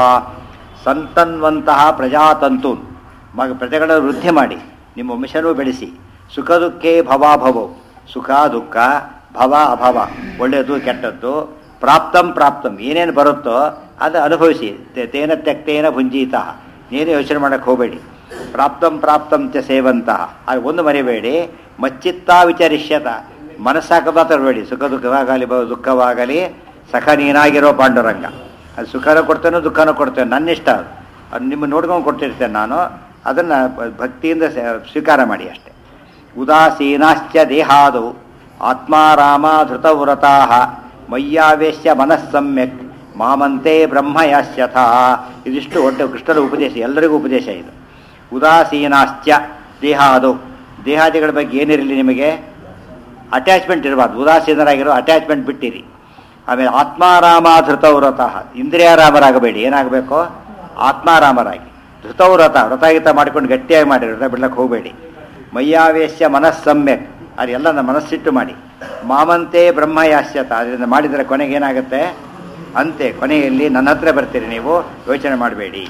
ಸಂತನ್ವಂತಹ ಪ್ರಜಾತಂತೂನ್, ಮಗ ಪ್ರಜೆಗಳ ವೃದ್ಧಿ ಮಾಡಿ, ನಿಮ್ಮ ವಂಶನೂ ಬೆಳೆಸಿ. ಸುಖ ದುಃಖೇ ಭವಾಭವೌ, ಸುಖ ದುಃಖ, ಭವ ಅಭವ, ಒಳ್ಳೆಯದು ಕೆಟ್ಟದ್ದು, ಪ್ರಾಪ್ತಂ ಪ್ರಾಪ್ತಂ, ಏನೇನು ಬರುತ್ತೋ ಅದು ಅನುಭವಿಸಿ. ತೇನ ತ್ಯಕ್ತೇನ ಭುಂಜೀತ, ನೀನು ಯೋಚನೆ ಮಾಡೋಕ್ಕೆ ಹೋಗಬೇಡಿ. ಪ್ರಾಪ್ತಂ ಪ್ರಾಪ್ತಂ ಚ ಸೇವಂತಹ, ಅದು ಒಂದು ಮರಿಬೇಡಿ. ಮಚ್ಚಿತ್ತ ವಿಚರಿಷ್ಯತ, ಮನಸ್ಸಾಕ ಮಾತಾಡಬೇಡಿ. ಸುಖ ದುಃಖವಾಗಲಿ ದುಃಖವಾಗಲಿ ಸಖ ನೀನಾಗಿರೋ ಪಾಂಡುರಂಗ. ಅದು ಸುಖನೂ ಕೊಡ್ತೇನೋ ದುಃಖನೂ ಕೊಡ್ತೇನೆ, ನನ್ನಿಷ್ಟ ಅದು. ಅದು ನಿಮ್ಮ ನೋಡ್ಕೊಂಡು ಕೊಡ್ತಿರ್ತೇನೆ ನಾನು, ಅದನ್ನು ಭಕ್ತಿಯಿಂದ ಸ್ವೀಕಾರ ಮಾಡಿ ಅಷ್ಟೆ. ಉದಾಸೀನಾಶ್ಚ ದೇಹಾದೌ ಆತ್ಮಾರಾಮ ಧೃತವ್ರತಾ ಮಯ್ಯಾವೇಶ್ಯ ಮನಸ್ಸಮ್ಯಕ್ ಮಾಮಂತೆ ಬ್ರಹ್ಮ ಯಾಸ್ಯಥ. ಇದಿಷ್ಟು ಒಟ್ಟು ಕೃಷ್ಣರ ಉಪದೇಶ, ಎಲ್ಲರಿಗೂ ಉಪದೇಶ ಇದು. ಉದಾಸೀನಾಶ್ಚ ದೇಹಾದೌ, ದೇಹಾದಿಗಳ ಬಗ್ಗೆ ಏನಿರಲಿ ನಿಮಗೆ ಅಟ್ಯಾಚ್ಮೆಂಟ್ ಇರಬಾರ್ದು. ಉದಾಸೀನರಾಗಿರೋ ಅಟ್ಯಾಚ್ಮೆಂಟ್ ಬಿಟ್ಟಿರಿ. ಆಮೇಲೆ ಆತ್ಮಾರಾಮ ಧೃತವ್ರತಃ, ಇಂದ್ರಿಯಾರಾಮರಾಗಬೇಡಿ. ಏನಾಗಬೇಕು? ಆತ್ಮಾರಾಮರಾಗಿ. ಧೃತವ್ರತ, ವ್ರತಗೀತ ಮಾಡ್ಕೊಂಡು ಗಟ್ಟಿಯಾಗಿ ಮಾಡಿ, ವ್ರತ ಬಿಡ್ಲಕ್ಕೆ ಹೋಗಬೇಡಿ. ಮಯ್ಯಾವೇಶ್ಯ ಮನಸ್ಸಮ್ಯಕ್, ಅದೆಲ್ಲ ನಮ್ಮ ಮನಸ್ಸಿಟ್ಟು ಮಾಡಿ. ಮಾಮಂತೆ ಬ್ರಹ್ಮ ಯಾಸ್ಯತ, ಅದರಿಂದ ಮಾಡಿದರೆ ಕೊನೆಗೆ ಏನಾಗುತ್ತೆ? ಅಂತೆ ಕೊನೆಯಲ್ಲಿ ನನ್ನ ಹತ್ರ ಬರ್ತೀರಿ ನೀವು, ಯೋಚನೆ ಮಾಡಬೇಡಿ.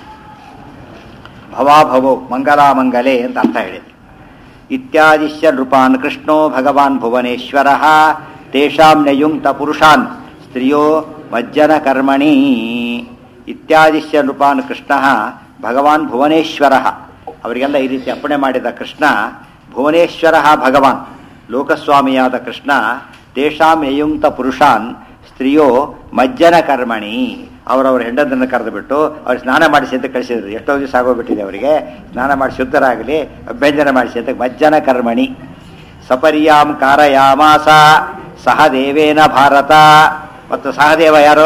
ಭವಾಭವೋ ಮಂಗಲಾಮಂಗಲೇ ಅಂತ ಅರ್ಥ ಹೇಳಿದೆ. ಇತ್ಯಾದಿಶ್ಯ ನೃಪಾನ್ ಕೃಷ್ಣೋ ಭಗವಾನ್ ಭುವನೇಶ್ವರ ತೇಷಾಂ ನಯುಂಕ್ತ ಪುರುಷಾನ್ ಸ್ತ್ರೀಯೋ ಮಜ್ಜನ ಕರ್ಮಣಿ. ಇತ್ಯಾದಿಶ್ಯ ನೃಪಾನ್ ಕೃಷ್ಣ ಭಗವಾನ್ ಭುವನೇಶ್ವರ, ಅವರಿಗೆಲ್ಲ ಈ ರೀತಿ ಅಪ್ಪಣೆ ಮಾಡಿದ ಕೃಷ್ಣ ಭುವನೇಶ್ವರ ಭಗವಾನ್, ಲೋಕಸ್ವಾಮಿಯಾದ ಕೃಷ್ಣ. ತೇಷಾಂ ಯಯುಂಕ್ತ ಪುರುಷಾನ್ ಸ್ತ್ರೀಯೋ ಮಜ್ಜನ ಕರ್ಮಣಿ, ಅವರವ್ರ ಹೆಂಡದನ್ನು ಕರೆದು ಬಿಟ್ಟು ಅವ್ರಿಗೆ ಸ್ನಾನ ಮಾಡಿಸಿ ಅಂತ ಕಳಿಸಿದ್ರು. ಎಷ್ಟೋ ದಿವಸ ಆಗೋಗ್ಬಿಟ್ಟಿದೆ ಅವರಿಗೆ, ಸ್ನಾನ ಮಾಡಿ ಶುದ್ಧರಾಗಲಿ, ಅಭ್ಯಂಜನ ಮಾಡಿಸಿ ಅಂತ ಮಜ್ಜನ ಕರ್ಮಣಿ. ಸಪರ್ಯಾಂ ಕಾರಯಾಮಾಸ ಸಹದೇವೇನ ಭಾರತ. ಮತ್ತು ಸಹದೇವ ಯಾರು?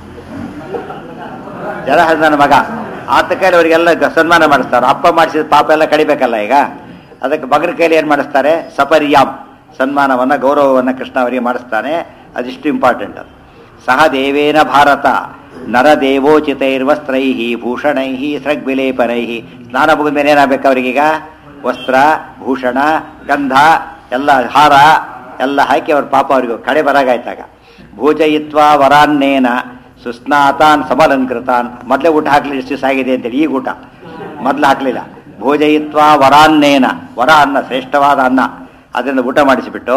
ಜಲಹಂಧನ ಮಗ. ಆತ ಕೈಲಿ ಅವರಿಗೆಲ್ಲ ಸನ್ಮಾನ ಮಾಡಿಸ್ತಾರೆ. ಅಪ್ಪ ಮಾಡಿಸಿದ ಪಾಪ ಎಲ್ಲ ಕಡಿಬೇಕಲ್ಲ ಈಗ, ಅದಕ್ಕೆ ಮಗನ ಕೈಲಿ ಏನು ಮಾಡಿಸ್ತಾರೆ? ಸಪರ್ಯಾಂ, ಸನ್ಮಾನವನ್ನು ಗೌರವವನ್ನು ಕೃಷ್ಣ ಅವರಿಗೆ ಮಾಡಿಸ್ತಾನೆ. ಅದಿಷ್ಟು ಇಂಪಾರ್ಟೆಂಟ್ ಅದು. ಸಹದೇವೇನ ಭಾರತ ನರದೇವೋಚಿತೈರ್ವಸ್ತ್ರೈ ಭೂಷಣೈ ಸೃಗ್ವಿಲೇಪನೈ. ಸ್ನಾನ ಮುಗಿದ ಮೇಲೆ ಏನಾಗಬೇಕು ಅವರಿಗೀಗ? ವಸ್ತ್ರ, ಭೂಷಣ, ಗಂಧ ಎಲ್ಲ, ಹಾರ ಎಲ್ಲ ಹಾಕಿ ಅವ್ರ ಪಾಪ ಅವ್ರಿಗೆ ಕಡೆ ಬರಾಗಾಯ್ತಾಗ. ಭೋಜಯಿತ್ವ ವರಾನ್ನೇನ ಸುಸ್ನಾತಾನ್ ಸಮಲಂಕೃತಾನ್. ಮೊದಲೇ ಊಟ ಹಾಕ್ಲಿ ಎಷ್ಟು ದಿವಸ ಆಗಿದೆ ಅಂತೇಳಿ, ಈಗ ಊಟ ಮೊದಲು ಹಾಕಲಿಲ್ಲ. ಭೋಜಯಿತ್ವ ವರಾನ್ನೇನ, ವರ ಅನ್ನ, ಶ್ರೇಷ್ಠವಾದ ಅನ್ನ, ಅದರಿಂದ ಊಟ ಮಾಡಿಸಿಬಿಟ್ಟು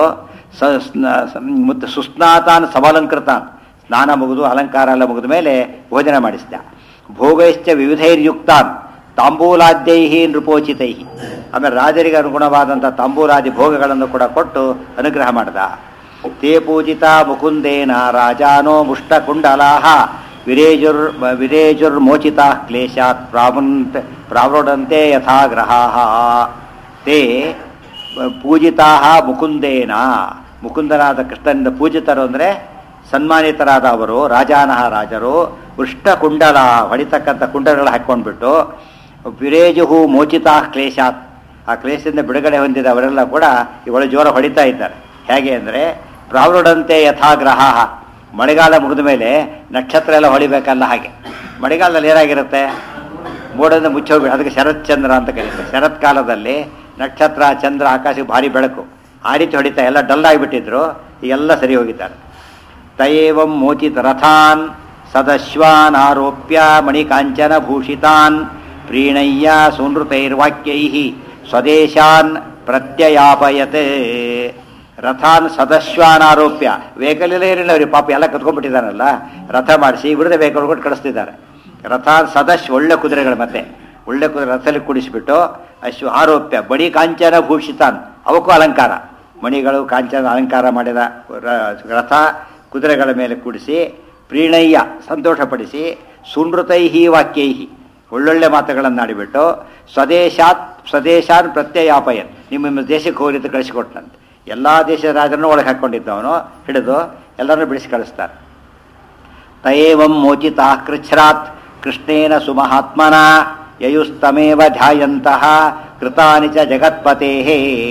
ಮತ್ತು ಸುಸ್ನಾತಾನ್ ಸಮಲಂಕೃತಾನ್, ಸ್ನಾನ ಮುಗಿದು ಅಲಂಕಾರ ಎಲ್ಲ ಮುಗಿದ ಮೇಲೆ ಭೋಜನ ಮಾಡಿಸಿದ. ಭೋಗೈಶ್ಚ ವಿವಿಧೈರ್ಯುಕ್ತಾನ್ ತಾಂಬೂಲಾದ್ಯೈಹಿ ನೃಪೋಚಿತೈ. ಆಮೇಲೆ ರಾಜರಿಗೆ ಅನುಗುಣವಾದಂಥ ತಾಂಬೂಲಾದಿ ಭೋಗಗಳನ್ನು ಕೂಡ ಕೊಟ್ಟು ಅನುಗ್ರಹ ಮಾಡಿದ. ತೇ ಪೂಜಿತ ಮುಕುಂದೇನ ರಾಜಾನೋ ಮುಷ್ಟಕುಂಡಲಾಹ ವಿರೇಜುರ್ ವಿರೇಜುರ್ಮೋಚಿತ ಕ್ಲೇಶಾತ್ ಪ್ರಾವೃಂತ್ ಪ್ರಾವೃಢಂತೆ ಯಥಾಗ್ರಹಾಃ. ತೇ ಪೂಜಿತಾ ಮುಕುಂದೇನ, ಮುಕುಂದನಾದ ಕೃಷ್ಣನಿಂದ ಪೂಜಿತರು ಅಂದರೆ ಸನ್ಮಾನಿತರಾದ ಅವರು, ರಾಜಾನಹ ರಾಜರು, ವೃಷ್ಟಕುಂಡಲ ಹೊಡಿತಕ್ಕಂಥ ಕುಂಡಲಗಳು ಹಾಕ್ಕೊಂಡ್ಬಿಟ್ಟು, ವಿರೇಜುಹು ಮೋಚಿತಾ ಕ್ಲೇಶಾತ್, ಆ ಕ್ಲೇಶದಿಂದ ಬಿಡುಗಡೆ ಹೊಂದಿದ ಅವರೆಲ್ಲ ಕೂಡ ಇವಳ ಜೋರ ಹೊಡಿತಾ ಇದ್ದಾರೆ. ಹೇಗೆ ಅಂದರೆ ಪ್ರಾವೃಢಂತೆ ಯಥಾಗ್ರಹ, ಮಳೆಗಾಲ ಮುಗಿದ ಮೇಲೆ ನಕ್ಷತ್ರ ಎಲ್ಲ ಹೊಳಿಬೇಕಲ್ಲ ಹಾಗೆ. ಮಳೆಗಾಲದಲ್ಲಿ ಏನಾಗಿರುತ್ತೆ? ಮೋಡದಿಂದ ಮುಚ್ಚೋಗಿ, ಅದಕ್ಕೆ ಶರತ್ ಚಂದ್ರ ಅಂತ ಕರೀತಾರೆ. ಶರತ್ ಕಾಲದಲ್ಲಿ ನಕ್ಷತ್ರ, ಚಂದ್ರ, ಆಕಾಶಕ್ಕೆ ಭಾರಿ ಬೆಳಕು, ಆ ರೀತಿ ಹೊಡಿತಾ ಎಲ್ಲ ಡಲ್ ಆಗಿಬಿಟ್ಟಿದ್ರು, ಎಲ್ಲ ಸರಿ ಹೋಗಿದ್ದಾರೆ. ತಯೇವಂ ಮೋಚಿತ ರಥಾನ್ ಸದಶ್ವಾನ್ ಆರೋಪ್ಯ ಮಣಿಕಾಂಚನ ಭೂಷಿತಾನ್ ಪ್ರೀಣಯ್ಯ ಸುನೃತೈರ್ವಾಕ್ಯೈ ಸ್ವದೇಶಾನ್ ಪ್ರತ್ಯಯಾಪಯತೆ. ರಥಾನ್ ಸದಶ್ವಾನ್ ಆರೋಪ್ಯ, ವೆಹಿಕಲ್ ಏನಿಲ್ಲ ಅವ್ರಿಗೆ ಪಾಪ ಎಲ್ಲ ಕತ್ಕೊಂಡ್ಬಿಟ್ಟಿದ್ದಾರಲ್ಲ, ರಥ ಮಾಡಿಸಿ ಬಿಡದೆ ವೆಹಿಕಲ್ ಕೊಟ್ಟು ಕಳಿಸ್ತಿದ್ದಾರೆ. ರಥಾನ್ ಸದಶ್, ಒಳ್ಳೆ ಕುದುರೆಗಳು, ಮತ್ತೆ ಒಳ್ಳೆ ಕುದುರೆ ರಥದಲ್ಲಿ ಕುಡಿಸಿಬಿಟ್ಟು ಅಶ್ವ ಆರೋಪ್ಯ ಬಡಿ ಕಾಂಚನ ಭೂಷಿತಾನ್, ಅವಕ್ಕೂ ಅಲಂಕಾರ, ಮಣಿಗಳು ಕಾಂಚನ ಅಲಂಕಾರ ಮಾಡಿದ ರಥ ಕುದುರೆಗಳ ಮೇಲೆ ಕೂಡಿಸಿ ಪ್ರೀಣಯ್ಯ ಸಂತೋಷಪಡಿಸಿ ಸುನೃತೈಹಿ ವಾಕ್ಯೈಹಿ ಒಳ್ಳೊಳ್ಳೆ ಮಾತುಗಳನ್ನಾಡಿಬಿಟ್ಟು ಸ್ವದೇಶಾತ್ ಸ್ವದೇಶಾನ್ ಪ್ರತ್ಯಯಾಪಯನ್, ನಿಮ್ಮ ನಿಮ್ಮ ದೇಶಕ್ಕೆ ಹೋಗಿ ಅಂತ ಕಳಿಸಿಕೊಟ್ಟಂತೆ. ಎಲ್ಲ ದೇಶದ ರಾಜರನ್ನು ಒಳಗೆ ಹಾಕ್ಕೊಂಡಿದ್ದವನು ಹಿಡಿದು ಎಲ್ಲರನ್ನೂ ಬಿಡಿಸಿ ಕಳಿಸ್ತಾರೆ. ತಯೇವಂ ಮೋಚಿತಾ ಕೃಚ್ಛ್ರಾತ್ ಕೃಷ್ಣೇನ ಸುಮಹಾತ್ಮನ ಯಯುಸ್ತಮೇವ ಧ್ಯಾಯಂತಹ ಕೃತಾನಿ ಚ ಜಗತ್ಪತೇಃ.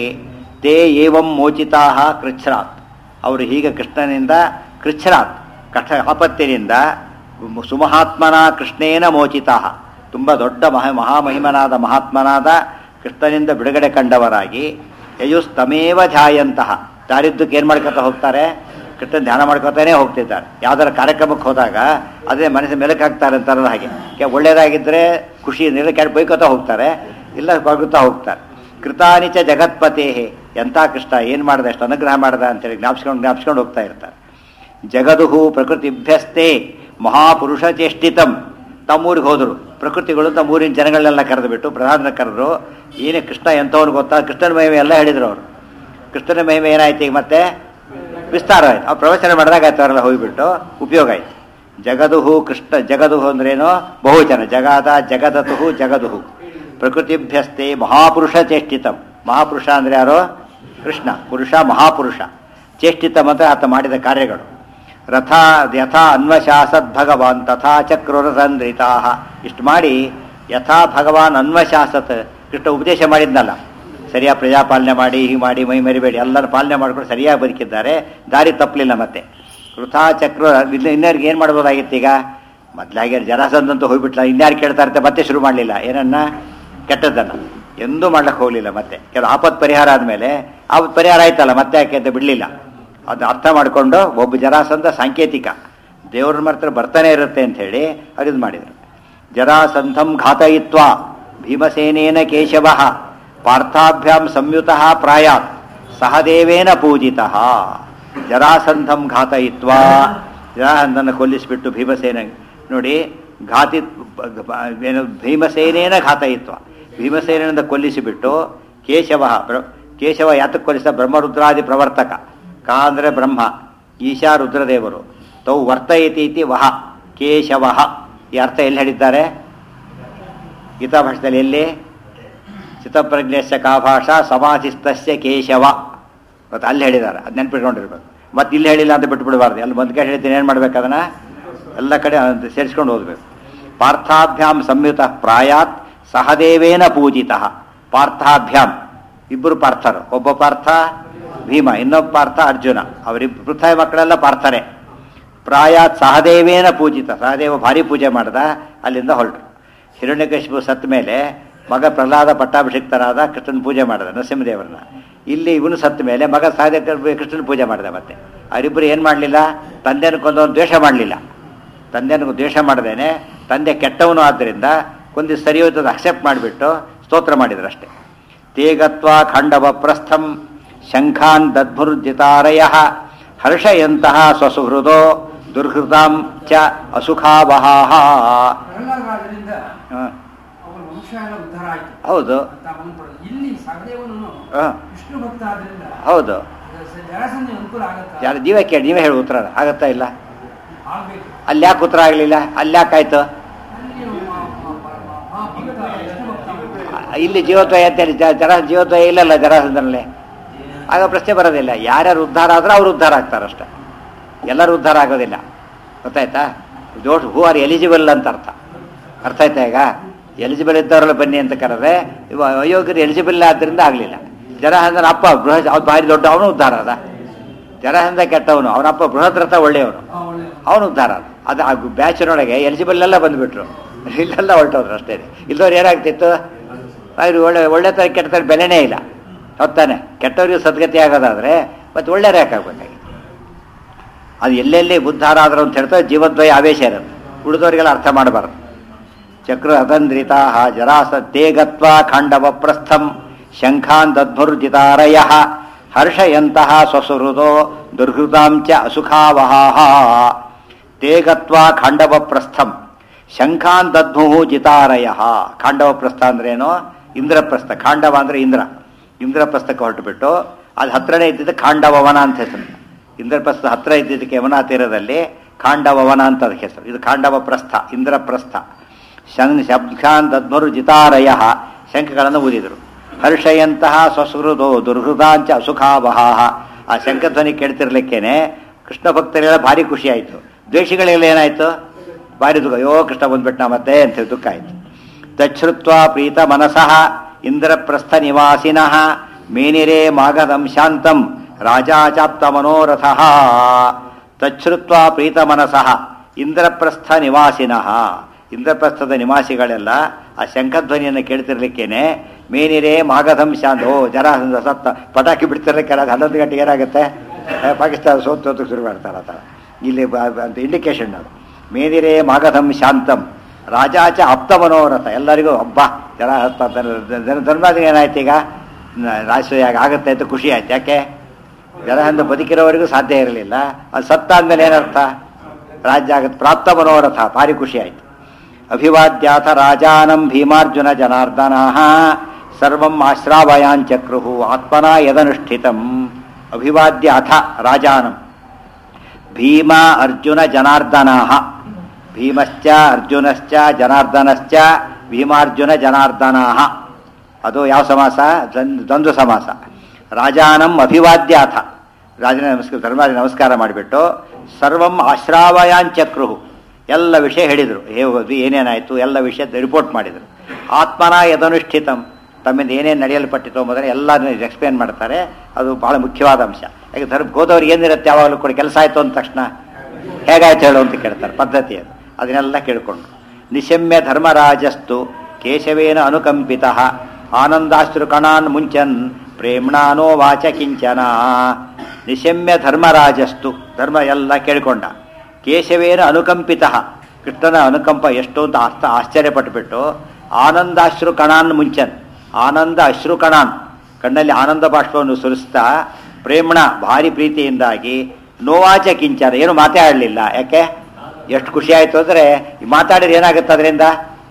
ತೇ ಏವಂ ಮೋಚಿತಾ ಕೃಚ್ಛ್ರಾತ್, ಅವರು ಹೀಗೆ ಕೃಷ್ಣನಿಂದ ಕೃಚ್ಛ್ರಾತ್ ಕಠ ಆಪತ್ತಿನಿಂದ ಸುಮಹಾತ್ಮನ ಕೃಷ್ಣೇನ ಮೋಚಿತಾ, ತುಂಬ ದೊಡ್ಡ ಮಹ ಮಹಾಮಹಿಮನಾದ ಮಹಾತ್ಮನಾದ ಕೃಷ್ಣನಿಂದ ಬಿಡುಗಡೆ ಕಂಡವರಾಗಿ ಯಯುಸ್ತಮೇವ ಧ್ಯಾಯಂತಹ, ದಾರಿದ್ದಕ್ಕೆ ಏನು ಮಾಡ್ಕೊತಾ ಹೋಗ್ತಾರೆ? ಕೃಷ್ಣನ ಧ್ಯಾನ ಮಾಡ್ಕೊತಾನೆ ಹೋಗ್ತಿದ್ದಾರೆ. ಯಾವ್ದಾರ ಕಾರ್ಯಕ್ರಮಕ್ಕೆ ಹೋದಾಗ ಅದೇ ಮನಸ್ಸಿನ ಮೆಲುಕು ಹಾಕ್ತಾರೆ ಅಂತಾರಲ್ಲ ಹಾಗೆ, ಒಳ್ಳೆಯದಾಗಿದ್ದರೆ ಖುಷಿ ಕೆಟ್ಟ ಬೈಕೋತಾ ಹೋಗ್ತಾರೆ, ಇಲ್ಲ ಬಗ್ಗುತ್ತಾ ಹೋಗ್ತಾರೆ. ಕೃತಾನಿಚ ಜಗತ್ಪತೇ, ಎಂಥ ಕೃಷ್ಣ ಏನು ಮಾಡಿದೆ, ಅಷ್ಟು ಅನುಗ್ರಹ ಮಾಡ್ದ ಅಂತೇಳಿ ಜ್ಞಾಪಿಸ್ಕೊಂಡು ಜ್ಞಾಪಿಸ್ಕೊಂಡು ಹೋಗ್ತಾ ಇರ್ತಾರೆ. ಜಗದುಹು ಪ್ರಕೃತಿಭ್ಯಸ್ತೆ ಮಹಾಪುರುಷ ಚೇಷ್ಟಿತಂ. ತಮ್ಮೂರಿಗೆ ಹೋದರು, ಪ್ರಕೃತಿಗಳು ತಮ್ಮೂರಿನ ಜನಗಳನ್ನೆಲ್ಲ ಕರೆದು ಬಿಟ್ಟು ಪ್ರಧಾನ ಕರೆದ್ರು. ಏನೇ ಕೃಷ್ಣ ಎಂಥವ್ರು ಗೊತ್ತಾ, ಕೃಷ್ಣನ ಮಹಿಮೆ ಎಲ್ಲ ಹೇಳಿದ್ರು ಅವರು. ಕೃಷ್ಣನ ಮಹಿಮೆ ಏನಾಯ್ತು ಈಗ ಮತ್ತೆ ವಿಸ್ತಾರ ಆಯ್ತು. ಆ ಪ್ರವಚನ ಮಾಡಿದಾಗ ಆಯ್ತು, ಅವರೆಲ್ಲ ಹೋಗಿಬಿಟ್ಟು ಉಪಯೋಗ ಆಯ್ತು. ಜಗದುಹು ಕೃಷ್ಣ, ಜಗದುಹು ಅಂದ್ರೇನು? ಬಹುಜನ, ಜಗದ ಜಗದತುಹು ಜಗದುಹು. ಪ್ರಕೃತಿಭ್ಯಸ್ತೆ ಮಹಾಪುರುಷ ಚೇಷ್ಟಿತಂ. ಮಹಾಪುರುಷ ಅಂದರೆ ಯಾರು? ಕೃಷ್ಣ. ಪುರುಷ ಮಹಾಪುರುಷ. ಚೇಷ್ಟಿತಂ ಅಂದರೆ ಆತ ಮಾಡಿದ ಕಾರ್ಯಗಳು. ರಥ ಯಥಾ ಅನ್ವಶಾಸದ್ ಭಗವಾನ್ ತಥಾ ಚಕ್ರರಸಂದ್ರಿತಾ. ಇಷ್ಟು ಮಾಡಿ ಯಥಾ ಭಗವಾನ್ ಅನ್ವಶಾಸತ್, ಕೃಷ್ಣ ಉಪದೇಶ ಮಾಡಿದ್ನಲ್ಲ, ಸರಿಯಾಗಿ ಪ್ರಜಾಪಾಲನೆ ಮಾಡಿ, ಹೀಗೆ ಮಾಡಿ, ಮೈ ಮರಿಬೇಡಿ, ಎಲ್ಲರೂ ಪಾಲನೆ ಮಾಡ್ಕೊಂಡು ಸರಿಯಾಗಿ ಬದುಕಿದ್ದಾರೆ, ದಾರಿ ತಪ್ಪಲಿಲ್ಲ. ಮತ್ತೆ ವೃಥಾ ಚಕ್ರ ಇನ್ಯಾರಿಗೆ ಏನು ಮಾಡ್ಬೋದಾಗಿತ್ತು? ಈಗ ಮೊದಲಾಗಿ ಜರಾಸಂದಂತೂ ಹೋಗ್ಬಿಟ್ಲ, ಇನ್ಯಾರು ಕೇಳ್ತಾ ಇರ್ತೆ, ಮತ್ತೆ ಶುರು ಮಾಡಲಿಲ್ಲ ಏನನ್ನ ಕೆಟ್ಟದ್ದನ್ನು, ಎಂದೂ ಮಾಡ್ಲಿಕ್ಕೆ ಹೋಗಲಿಲ್ಲ. ಮತ್ತೆ ಕೆಲವು ಆಪತ್ತು ಪರಿಹಾರ ಆದಮೇಲೆ ಆಪತ್ತು ಪರಿಹಾರ ಆಯ್ತಲ್ಲ, ಮತ್ತೆ ಯಾಕೆ ಅಂತ ಬಿಡಲಿಲ್ಲ. ಅದು ಅರ್ಥ ಮಾಡಿಕೊಂಡು ಒಬ್ಬ ಜರಾಸಂಧ ಸಾಂಕೇತಿಕ ದೇವ್ರ ಮರ್ತ್ರ ಬರ್ತಾನೆ ಇರುತ್ತೆ ಅಂಥೇಳಿ ಅರಿದು ಮಾಡಿದರು. ಜರಾಸಂಧಂ ಘಾತಯಿತ್ವ ಭೀಮಸೇನೇನ ಕೇಶವ ಪಾರ್ಥಾಭ್ಯಾಂ ಸಂಯುತಃ ಪ್ರಾಯಾತ್ ಸಹದೇವೇನ ಪೂಜಿತಃ. ಜರಾಸಂಧಂ ಘಾತಯಿತ್ವ, ಜರಾಸಂಧನ ಕೊಲ್ಲಿಸಿಬಿಟ್ಟು ಭೀಮಸೇನ ನೋಡಿ ಘಾತಿ ಏನು ಭೀಮಸೇನೇನ ಘಾತಯಿತ್ವ, ಭೀಮಸೇನಿಂದ ಕೊಲ್ಲಿಸಿಬಿಟ್ಟು ಕೇಶವ, ಕೇಶವ ಯಾತಕ್ಕೆ ಕೊಲ್ಲಿಸ? ಬ್ರಹ್ಮರುದ್ರಾದಿ ಪ್ರವರ್ತಕ. ಕಾ ಅಂದರೆ ಬ್ರಹ್ಮ, ಈಶಾ ರುದ್ರದೇವರು. ತೌ ವರ್ತಯತಿ ಇತಿ ವಹ ಕೇಶವ. ಈ ಅರ್ಥ ಎಲ್ಲಿ ಹೇಳಿದ್ದಾರೆ? ಗೀತಾಭಾಷೆಯಲ್ಲಿ ಎಲ್ಲಿ? ಚಿತ್ತಪ್ರಜ್ಞಸ್ಯ ಕಾ ಭಾಷಾ ಸಮಾಧಿಸ್ತಸ್ಯ ಕೇಶವ, ಮತ್ತು ಅಲ್ಲಿ ಹೇಳಿದ್ದಾರೆ. ಅದು ನೆನ್ಪಿಟ್ಕೊಂಡಿರ್ಬೇಕು. ಮತ್ತು ಇಲ್ಲಿ ಹೇಳಿಲ್ಲ ಅಂತ ಬಿಟ್ಟುಬಿಡಬಾರ್ದು. ಅಲ್ಲಿ ಒಂದು ಕಡೆ ಹೇಳ್ತೀನಿ, ಏನು ಮಾಡ್ಬೇಕು? ಅದನ್ನು ಎಲ್ಲ ಕಡೆ ಸೇರಿಸ್ಕೊಂಡು ಓದಬೇಕು. ಪಾರ್ಥಾಭ್ಯಾಂ ಸಂಯುತ ಪ್ರಾಯಾತ್ ಸಹದೇವೇನ ಪೂಜಿತಃ. ಪಾರ್ಥಾಭ್ಯಾಂ ಇಬ್ಬರು ಪಾರ್ಥರು, ಒಬ್ಬ ಪಾರ್ಥ ಭೀಮ, ಇನ್ನೊಬ್ಬ ಪಾರ್ಥ ಅರ್ಜುನ. ಅವರಿಬ್ಬರು ಪೃಥ್ವಿ ಮಕ್ಕಳೆಲ್ಲ ಪಾರ್ಥರೇ. ಪ್ರಾಯಾತ್ ಸಹದೇವೇನ ಪೂಜಿತ, ಸಹದೇವ ಭಾರಿ ಪೂಜೆ ಮಾಡ್ದ, ಅಲ್ಲಿಂದ ಹೊರಟರು. ಹಿರಣ್ಯಕಶಿಪು ಸತ್ತ ಮೇಲೆ ಮಗ ಪ್ರಹ್ಲಾದ ಪಟ್ಟಾಭಿಷಿಕ್ತನಾದ, ಕೃಷ್ಣನ ಪೂಜೆ ಮಾಡಿದ ನರಸಿಂಹದೇವರನ್ನ. ಇಲ್ಲಿ ಇವನು ಸತ್ತ ಮೇಲೆ ಮಗ ಸಹದೇವ ಕೃಷ್ಣನ ಪೂಜೆ ಮಾಡಿದ. ಮತ್ತೆ ಅವರಿಬ್ಬರು ಏನು ಮಾಡಲಿಲ್ಲ, ತಂದೆನ ಕೊಂದವನು ದ್ವೇಷ ಮಾಡಲಿಲ್ಲ. ತಂದೆನ ದ್ವೇಷ ಮಾಡದೇನೆ ತಂದೆ ಕೆಟ್ಟವನು ಆದ್ದರಿಂದ ಕೊಂದು ಸರಿಯೋತದ ಅಕ್ಸೆಪ್ಟ್ ಮಾಡಿಬಿಟ್ಟು ಸ್ತೋತ್ರ ಮಾಡಿದ್ರು ಅಷ್ಟೇ. ತೇಗತ್ವ ಖಂಡವ ಪ್ರಸ್ಥಂ ಶಂಖಾನ್ ದದ್ಭುರ್ಜಿತಾರಯ ಹರ್ಷಯಂತಹ ಸ್ವಸುಹೃದೋ ದುರ್ಹೃತಾಂ ಚ ಅಸುಖಾವಹಾಹ. ಹೌದು ಹೌದು ಯಾರು ಜೀವ ಕೇಳಿ ನೀವೇ ಹೇಳಿ ಉತ್ತರ ಆಗತ್ತಾ ಇಲ್ಲ? ಅಲ್ಲಿ ಯಾಕೆ ಉತ್ತರ ಆಗಲಿಲ್ಲ? ಅಲ್ಲಿ ಯಾಕಾಯ್ತು? ಇಲ್ಲಿ ಜೀವತ್ವಯ ಅಂತೇಳಿ ಜರ ಜೀವತ್ವಯ ಇಲ್ಲಲ್ಲ ಜರಾಸಂಧನಲ್ಲಿ, ಆಗ ಪ್ರಶ್ನೆ ಬರೋದಿಲ್ಲ. ಯಾರ್ಯಾರು ಉದ್ಧಾರ ಆದ್ರೆ ಅವ್ರು ಉದ್ಧಾರ ಆಗ್ತಾರಷ್ಟೆ, ಎಲ್ಲರೂ ಉದ್ಧಾರ ಆಗೋದಿಲ್ಲ. ಗೊತ್ತಾಯ್ತಾ? ದೋಷ್ ಹೂ ಆರ್ ಎಲಿಜಿಬಲ್ ಅಂತ ಅರ್ಥ. ಅರ್ಥ ಆಯ್ತಾ? ಈಗ ಎಲಿಜಿಬಲ್ ಇದ್ದವರೆಲ್ಲ ಬನ್ನಿ ಅಂತ ಕರೆದ್ರೆ ಇವ ಅಯೋಗ್ಯರು ಎಲಿಜಿಬಲ್ ಆದ್ದರಿಂದ ಆಗಲಿಲ್ಲ. ಜರಾಸಂಧನ ಅಪ್ಪ ಬೃಹತ್, ಅವ್ರು ಭಾರಿ ದೊಡ್ಡ, ಅವನು ಉದ್ಧಾರ ಅದ. ಜರಾಸಂಧ ಕೆಟ್ಟವನು, ಅವನಪ್ಪ ಬೃಹತ್ ರಥ ಒಳ್ಳೆಯವನು, ಅವನು ಉದ್ಧಾರ ಅದ. ಅದು ಆ ಬ್ಯಾಚಿನೊಳಗೆ ಎಲಿಜಿಬಲ್ ಎಲ್ಲ ಬಂದುಬಿಟ್ರು, ಇಲ್ಲೆಲ್ಲ ಹೊರಟೋದ್ರು ಅಷ್ಟೇ. ಇಲ್ಲದವ್ರು ಏನಾಗ್ತಿತ್ತು, ಅವ್ರು ಒಳ್ಳೆ ಒಳ್ಳೆ ತರ ಕೆಟ್ಟ ತರ ಬೆಲೆನೇ ಇಲ್ಲ. ಹೊತ್ತಾನೆ ಕೆಟ್ಟವ್ರಿಗೆ ಸದ್ಗತಿ ಆಗೋದಾದ್ರೆ ಮತ್ತೆ ಒಳ್ಳೆಯವ್ರು ಯಾಕಾಗಬೇಕಾಗಿ. ಅದು ಎಲ್ಲೆಲ್ಲಿ ಉದ್ಧಾರ ಆದ್ರು ಅಂತ ಹೇಳ್ತಾರೆ ಜೀವದ್ವಯ ಆವೇಶ ಇರೋದು, ಉಳಿದವರಿಗೆಲ್ಲ ಅರ್ಥ ಮಾಡಬಾರ್ದು. ಚಕ್ರ ಅತಂದ್ರಿತಾ ಜರಾಸ ತೇಗತ್ವ ಖಾಂಡವ ಪ್ರಸ್ಥಂ ಶಂಖಾನ್ ದದ್ಭುರ್ಜಿತಾರಯ ಹರ್ಷಯಂತಹ ಸ್ವಸುಹೃದೋ ದುರ್ಹೃತಾಂಚ ಅಸುಖಾವಹಾಹ. ತೇಗತ್ವ ಖಾಂಡವ ಪ್ರಸ್ಥಂ ಶಂಖಾನ್ ದದ್ಭು ಜಿತಾರಯ. ಖಾಂಡವ ಪ್ರಸ್ಥ ಅಂದ್ರೇನು? ಇಂದ್ರಪ್ರಸ್ಥ. ಖಾಂಡವ ಅಂದ್ರೆ ಇಂದ್ರ. ಇಂದ್ರಪ್ರಸ್ಥಕ್ಕೆ ಹೊರಟುಬಿಟ್ಟು ಅದು ಹತ್ರನೇ ಇದ್ದಿದ್ದು ಖಾಂಡವವನ ಅಂತ ಹೆಸರು. ಇಂದ್ರಪ್ರಸ್ಥ ಹತ್ರ ಇದ್ದಿದ್ದಕ್ಕೆ ಯಮುನಾ ತೀರದಲ್ಲಿ ಖಾಂಡವವನ ಅಂತ ಅದಕ್ಕೆ ಹೆಸರು. ಇದು ಖಾಂಡವ ಪ್ರಸ್ಥ, ಇಂದ್ರಪ್ರಸ್ಥ. ಶಂ ಶಬ್ದಾನ್ ದದ್ಮರು ಜಿತಾರಯ, ಶಂಖಗಳನ್ನು ಊದಿದರು. ಹರ್ಷಯಂತಹ ಸ್ವಸುಹೃದೋ ದುರ್ಹೃದಾಂಚ ಅಸುಖಾವಹಾಹ. ಆ ಶಂಖಧ್ವನಿ ಕೇಳ್ತಿರ್ಲಿಕ್ಕೇನೆ ಕೃಷ್ಣ ಭಕ್ತರೆಲ್ಲ ಭಾರಿ ಖುಷಿ ಆಯಿತು. ದ್ವೇಷಿಗಳೆಲ್ಲ ಏನಾಯಿತು? ಭಾರಿ ದುಃಖ, ಅಯ್ಯೋ ಕೃಷ್ಣ ಬಂದ್ಬಿಟ್ಟ ಮತ್ತೆ ಅಂತ ದುಃಖ ಆಯಿತು. ತಚ್ಛ್ರುತ್ವ ಪ್ರೀತ ಮನಸಃ ಇಂದ್ರಪ್ರಸ್ಥ ನಿವಾಸಿನಃ ಮೇನಿರೇ ಮಾಗದಂ ಶಾಂತಂ ರಾಜಾ ಚಾಪ್ತ ಮನೋರಥ. ತಚ್ಛ್ರುತ್ವ ಪ್ರೀತ ಮನಸಃ ಇಂದ್ರಪ್ರಸ್ಥ ನಿವಾಸಿನಃ. ಇಂದ್ರಪ್ರಸ್ಥದ ನಿವಾಸಿಗಳೆಲ್ಲ ಆ ಶಂಖಧ್ವನಿಯನ್ನು ಕೇಳ್ತಿರ್ಲಿಕ್ಕೇನೆ ಮೇನಿರೇ ಮಾಗಧಂ ಶಾಂತ. ಓ ಜರಾಸಂಧ ಸತ್ತ, ಪಟಾಕಿ ಬಿಡ್ತಿರ್ಲಿಕ್ಕೆ ಹನ್ನೊಂದು ಗಂಟೆಗೆ ಏನಾಗುತ್ತೆ, ಪಾಕಿಸ್ತಾನ ಸೋತು ಶುರು ಮಾಡ್ತಾರೆ ಆ ಥರ. ಇಲ್ಲಿ ಅಂತ ಇಂಡಿಕೇಶನ್ ಅದು. ಮೇನಿರೇ ಮಾಗಧಂ ಶಾಂತಂ ರಾಜಾಚ ಆಪ್ತ ಮನೋರಥ. ಎಲ್ಲರಿಗೂ ಹಬ್ಬ ಜರ ಧರ್ಮಾದಿಗೆ ಏನಾಯ್ತು, ಈಗ ರಾಜಸೂಯಾಗ ಆಗುತ್ತೆ ಅಂತ ಖುಷಿ ಆಯ್ತು. ಯಾಕೆ? ಜರಹಂದ ಬದುಕಿರೋವರೆಗೂ ಸಾಧ್ಯ ಇರಲಿಲ್ಲ, ಅದು ಸತ್ತ ಆದ್ಮೇಲೆ ಏನರ್ಥ? ರಾಜ್ಯ ಆಗತ್ತೆ. ಪ್ರಾಪ್ತ ಮನೋರಥ, ಭಾರಿ ಖುಷಿ ಆಯ್ತು. ಅಭಿವಾದ್ಯಾಥ ರಾಜಾನಂ ಭೀಮಾರ್ಜುನ ಜನಾರ್ದನಃ ಸರ್ವಂ ಆಶ್ರಾವಯಾಂಚಕ್ರುಹು ಆತ್ಮನಾ ಯದನುಷ್ಠಿತಂ. ಅಭಿವಾದ್ಯ ಅಥ ರಾಜಾನಂ ಭೀಮ ಅರ್ಜುನ ಜನಾರ್ದನಃ. ಭೀಮಶ್ಚ ಅರ್ಜುನಶ್ಚ ಜನಾರ್ದನಶ್ಚ ಭೀಮಾರ್ಜುನ ಜನಾರ್ದನಃ. ಅದು ಯಾವ ಸಮಾಸ? ದ್ವಂದ್ವ ಸಮಾಸ. ರಾಜಾನಂ ಅಭಿವಾದ್ಯ ಅಥ, ರಾಜನ ನಮಸ್ಕಾರ ಧರ್ಮಾದಿ ನಮಸ್ಕಾರ ಮಾಡಿಬಿಟ್ಟು ಸರ್ವಂ ಆಶ್ರಾವಯಾಂಚಕ್ರುಹು, ಎಲ್ಲ ವಿಷಯ ಹೇಳಿದರು. ಹೇಗೋದು, ಏನೇನಾಯಿತು ಎಲ್ಲ ವಿಷಯ ರಿಪೋರ್ಟ್ ಮಾಡಿದರು. ಆತ್ಮನ ಯದನುಷ್ಠಿತಂ, ತಮ್ಮಿಂದ ಏನೇನು ನಡೆಯಲ್ಪಟ್ಟಿತು ಮೊದಲೇ ಎಲ್ಲರೂ ಎಕ್ಸ್ಪ್ಲೇನ್ ಮಾಡ್ತಾರೆ. ಅದು ಬಹಳ ಮುಖ್ಯವಾದ ಅಂಶ. ಯಾಕೆ ಧರ್ಮಕ್ಕೆ ಹೋದವ್ರು ಏನಿರುತ್ತೆ, ಯಾವಾಗಲೂ ಕೂಡ ಕೆಲಸ ಆಯಿತು ಅಂದ ತಕ್ಷಣ ಹೇಗಾಯ್ತು ಹೇಳು ಅಂತ ಕೇಳ್ತಾರೆ, ಪದ್ಧತಿ ಅದು. ಅದನ್ನೆಲ್ಲ ಕೇಳಿಕೊಂಡು ನಿಶಮ್ಯ ಧರ್ಮರಾಜಸ್ತು ಕೇಶವೇನ ಅನುಕಂಪಿತ ಆನಂದಾಶ್ರು ಕಣಾನ್ ಮುಂಚನ್ ಪ್ರೇಮ್ಣಾನೋ ವಾಚ ಕಿಂಚನ. ನಿಶಮ್ಯ ಧರ್ಮರಾಜಸ್ತು, ಧರ್ಮ ಎಲ್ಲ ಕೇಳಿಕೊಂಡ. ಕೇಶವೇನ ಅನುಕಂಪಿತ, ಕೃಷ್ಣನ ಅನುಕಂಪ ಎಷ್ಟು ಅಂತ ಅರ್ಥ ಆಶ್ಚರ್ಯಪಟ್ಟುಬಿಟ್ಟು ಆನಂದಾಶ್ರು ಕಣಾನ್ ಮುಂಚನ್, ಆನಂದ ಅಶ್ರು ಕಣಾನ್, ಕಣ್ಣಲ್ಲಿ ಆನಂದ ಬಾಷ್ಪವನ್ನು ಸುರಿಸ್ತಾ ಪ್ರೇಮಣ ಭಾರಿ ಪ್ರೀತಿಯಿಂದಾಗಿ ನೋವಾಚ ಕಿಂಚನ, ಏನು ಮಾತಾಡಲಿಲ್ಲ. ಯಾಕೆ? ಎಷ್ಟು ಖುಷಿ ಆಯಿತು ಅಂದರೆ ಮಾತಾಡಿದ್ರೆ ಏನಾಗುತ್ತೆ, ಅದರಿಂದ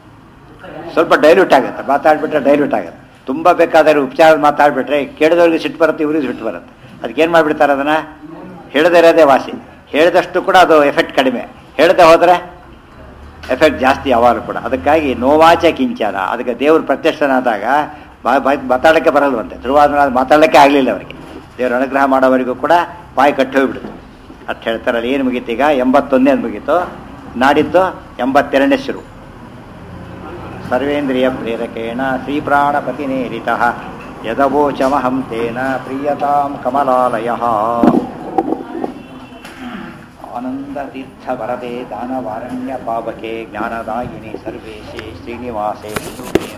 ಸ್ವಲ್ಪ ಡೈಲ್ಯೂಟ್ ಆಗುತ್ತೆ. ಮಾತಾಡ್ಬಿಟ್ರೆ ಡೈಲ್ಯೂಟ್ ಆಗುತ್ತೆ. ತುಂಬ ಬೇಕಾದರೆ ಉಪಚಾರ ಮಾತಾಡ್ಬಿಟ್ರೆ ಕೇಳಿದವ್ರಿಗೆ ಸಿಟ್ಟು ಬರುತ್ತೆ, ಇವ್ರಿಗೆ ಸಿಟ್ಟು ಬರುತ್ತೆ. ಅದಕ್ಕೇನು ಮಾಡಿಬಿಡ್ತಾರೆ, ಅದನ್ನು ಹೇಳದೇ ಇರೋದೇ ವಾಸಿ. ಹೇಳಿದಷ್ಟು ಕೂಡ ಅದು ಎಫೆಕ್ಟ್ ಕಡಿಮೆ, ಹೇಳದೆ ಹೋದರೆ ಎಫೆಕ್ಟ್ ಜಾಸ್ತಿ ಯಾವಾಗಲೂ ಕೂಡ. ಅದಕ್ಕಾಗಿ ನೋವಾಚ ಕಿಂಚನ, ಅದಕ್ಕೆ ದೇವರು ಪ್ರತ್ಯಕ್ಷನಾದಾಗ ಮಾತಾಡೋಕ್ಕೆ ಬರಲ್ವಂತೆ. ಧ್ರುವಾದ ಮಾತಾಡೋಕ್ಕೆ ಆಗಲಿಲ್ಲ ಅವರಿಗೆ. ದೇವರು ಅನುಗ್ರಹ ಮಾಡೋವರೆಗೂ ಕೂಡ ಬಾಯಿ ಕಟ್ಟಿ ಹೋಗ್ಬಿಡ್ತು. ಅಷ್ಟು ಹೇಳ್ತಾರಲ್ಲ. ಏನು ಮುಗೀತು ಈಗ? ಎಂಬತ್ತೊಂದನೇದು ಮುಗೀತು. ನಾಡಿದ್ದು ಎಂಬತ್ತೆರಡನೇ ಶುರು. ಸರ್ವೇಂದ್ರಿಯ ಪ್ರೇರಕೇಣ ಶ್ರೀಪ್ರಾಣಪತಿನೇರಿತಃ ಯದವೋಚಮಹಂ ತೇನ ಪ್ರಿಯತಾಂ ಕಮಲಾಲಯಃ. ಆನಂದತೀರ್ಥವರದೆ ದಾನವಾರಣ್ಯ ಪಾವಕೆ ಜ್ಞಾನದಾಯಿನಿ ಸರ್ವೇಶೇ ಶ್ರೀನಿವಾಸೇ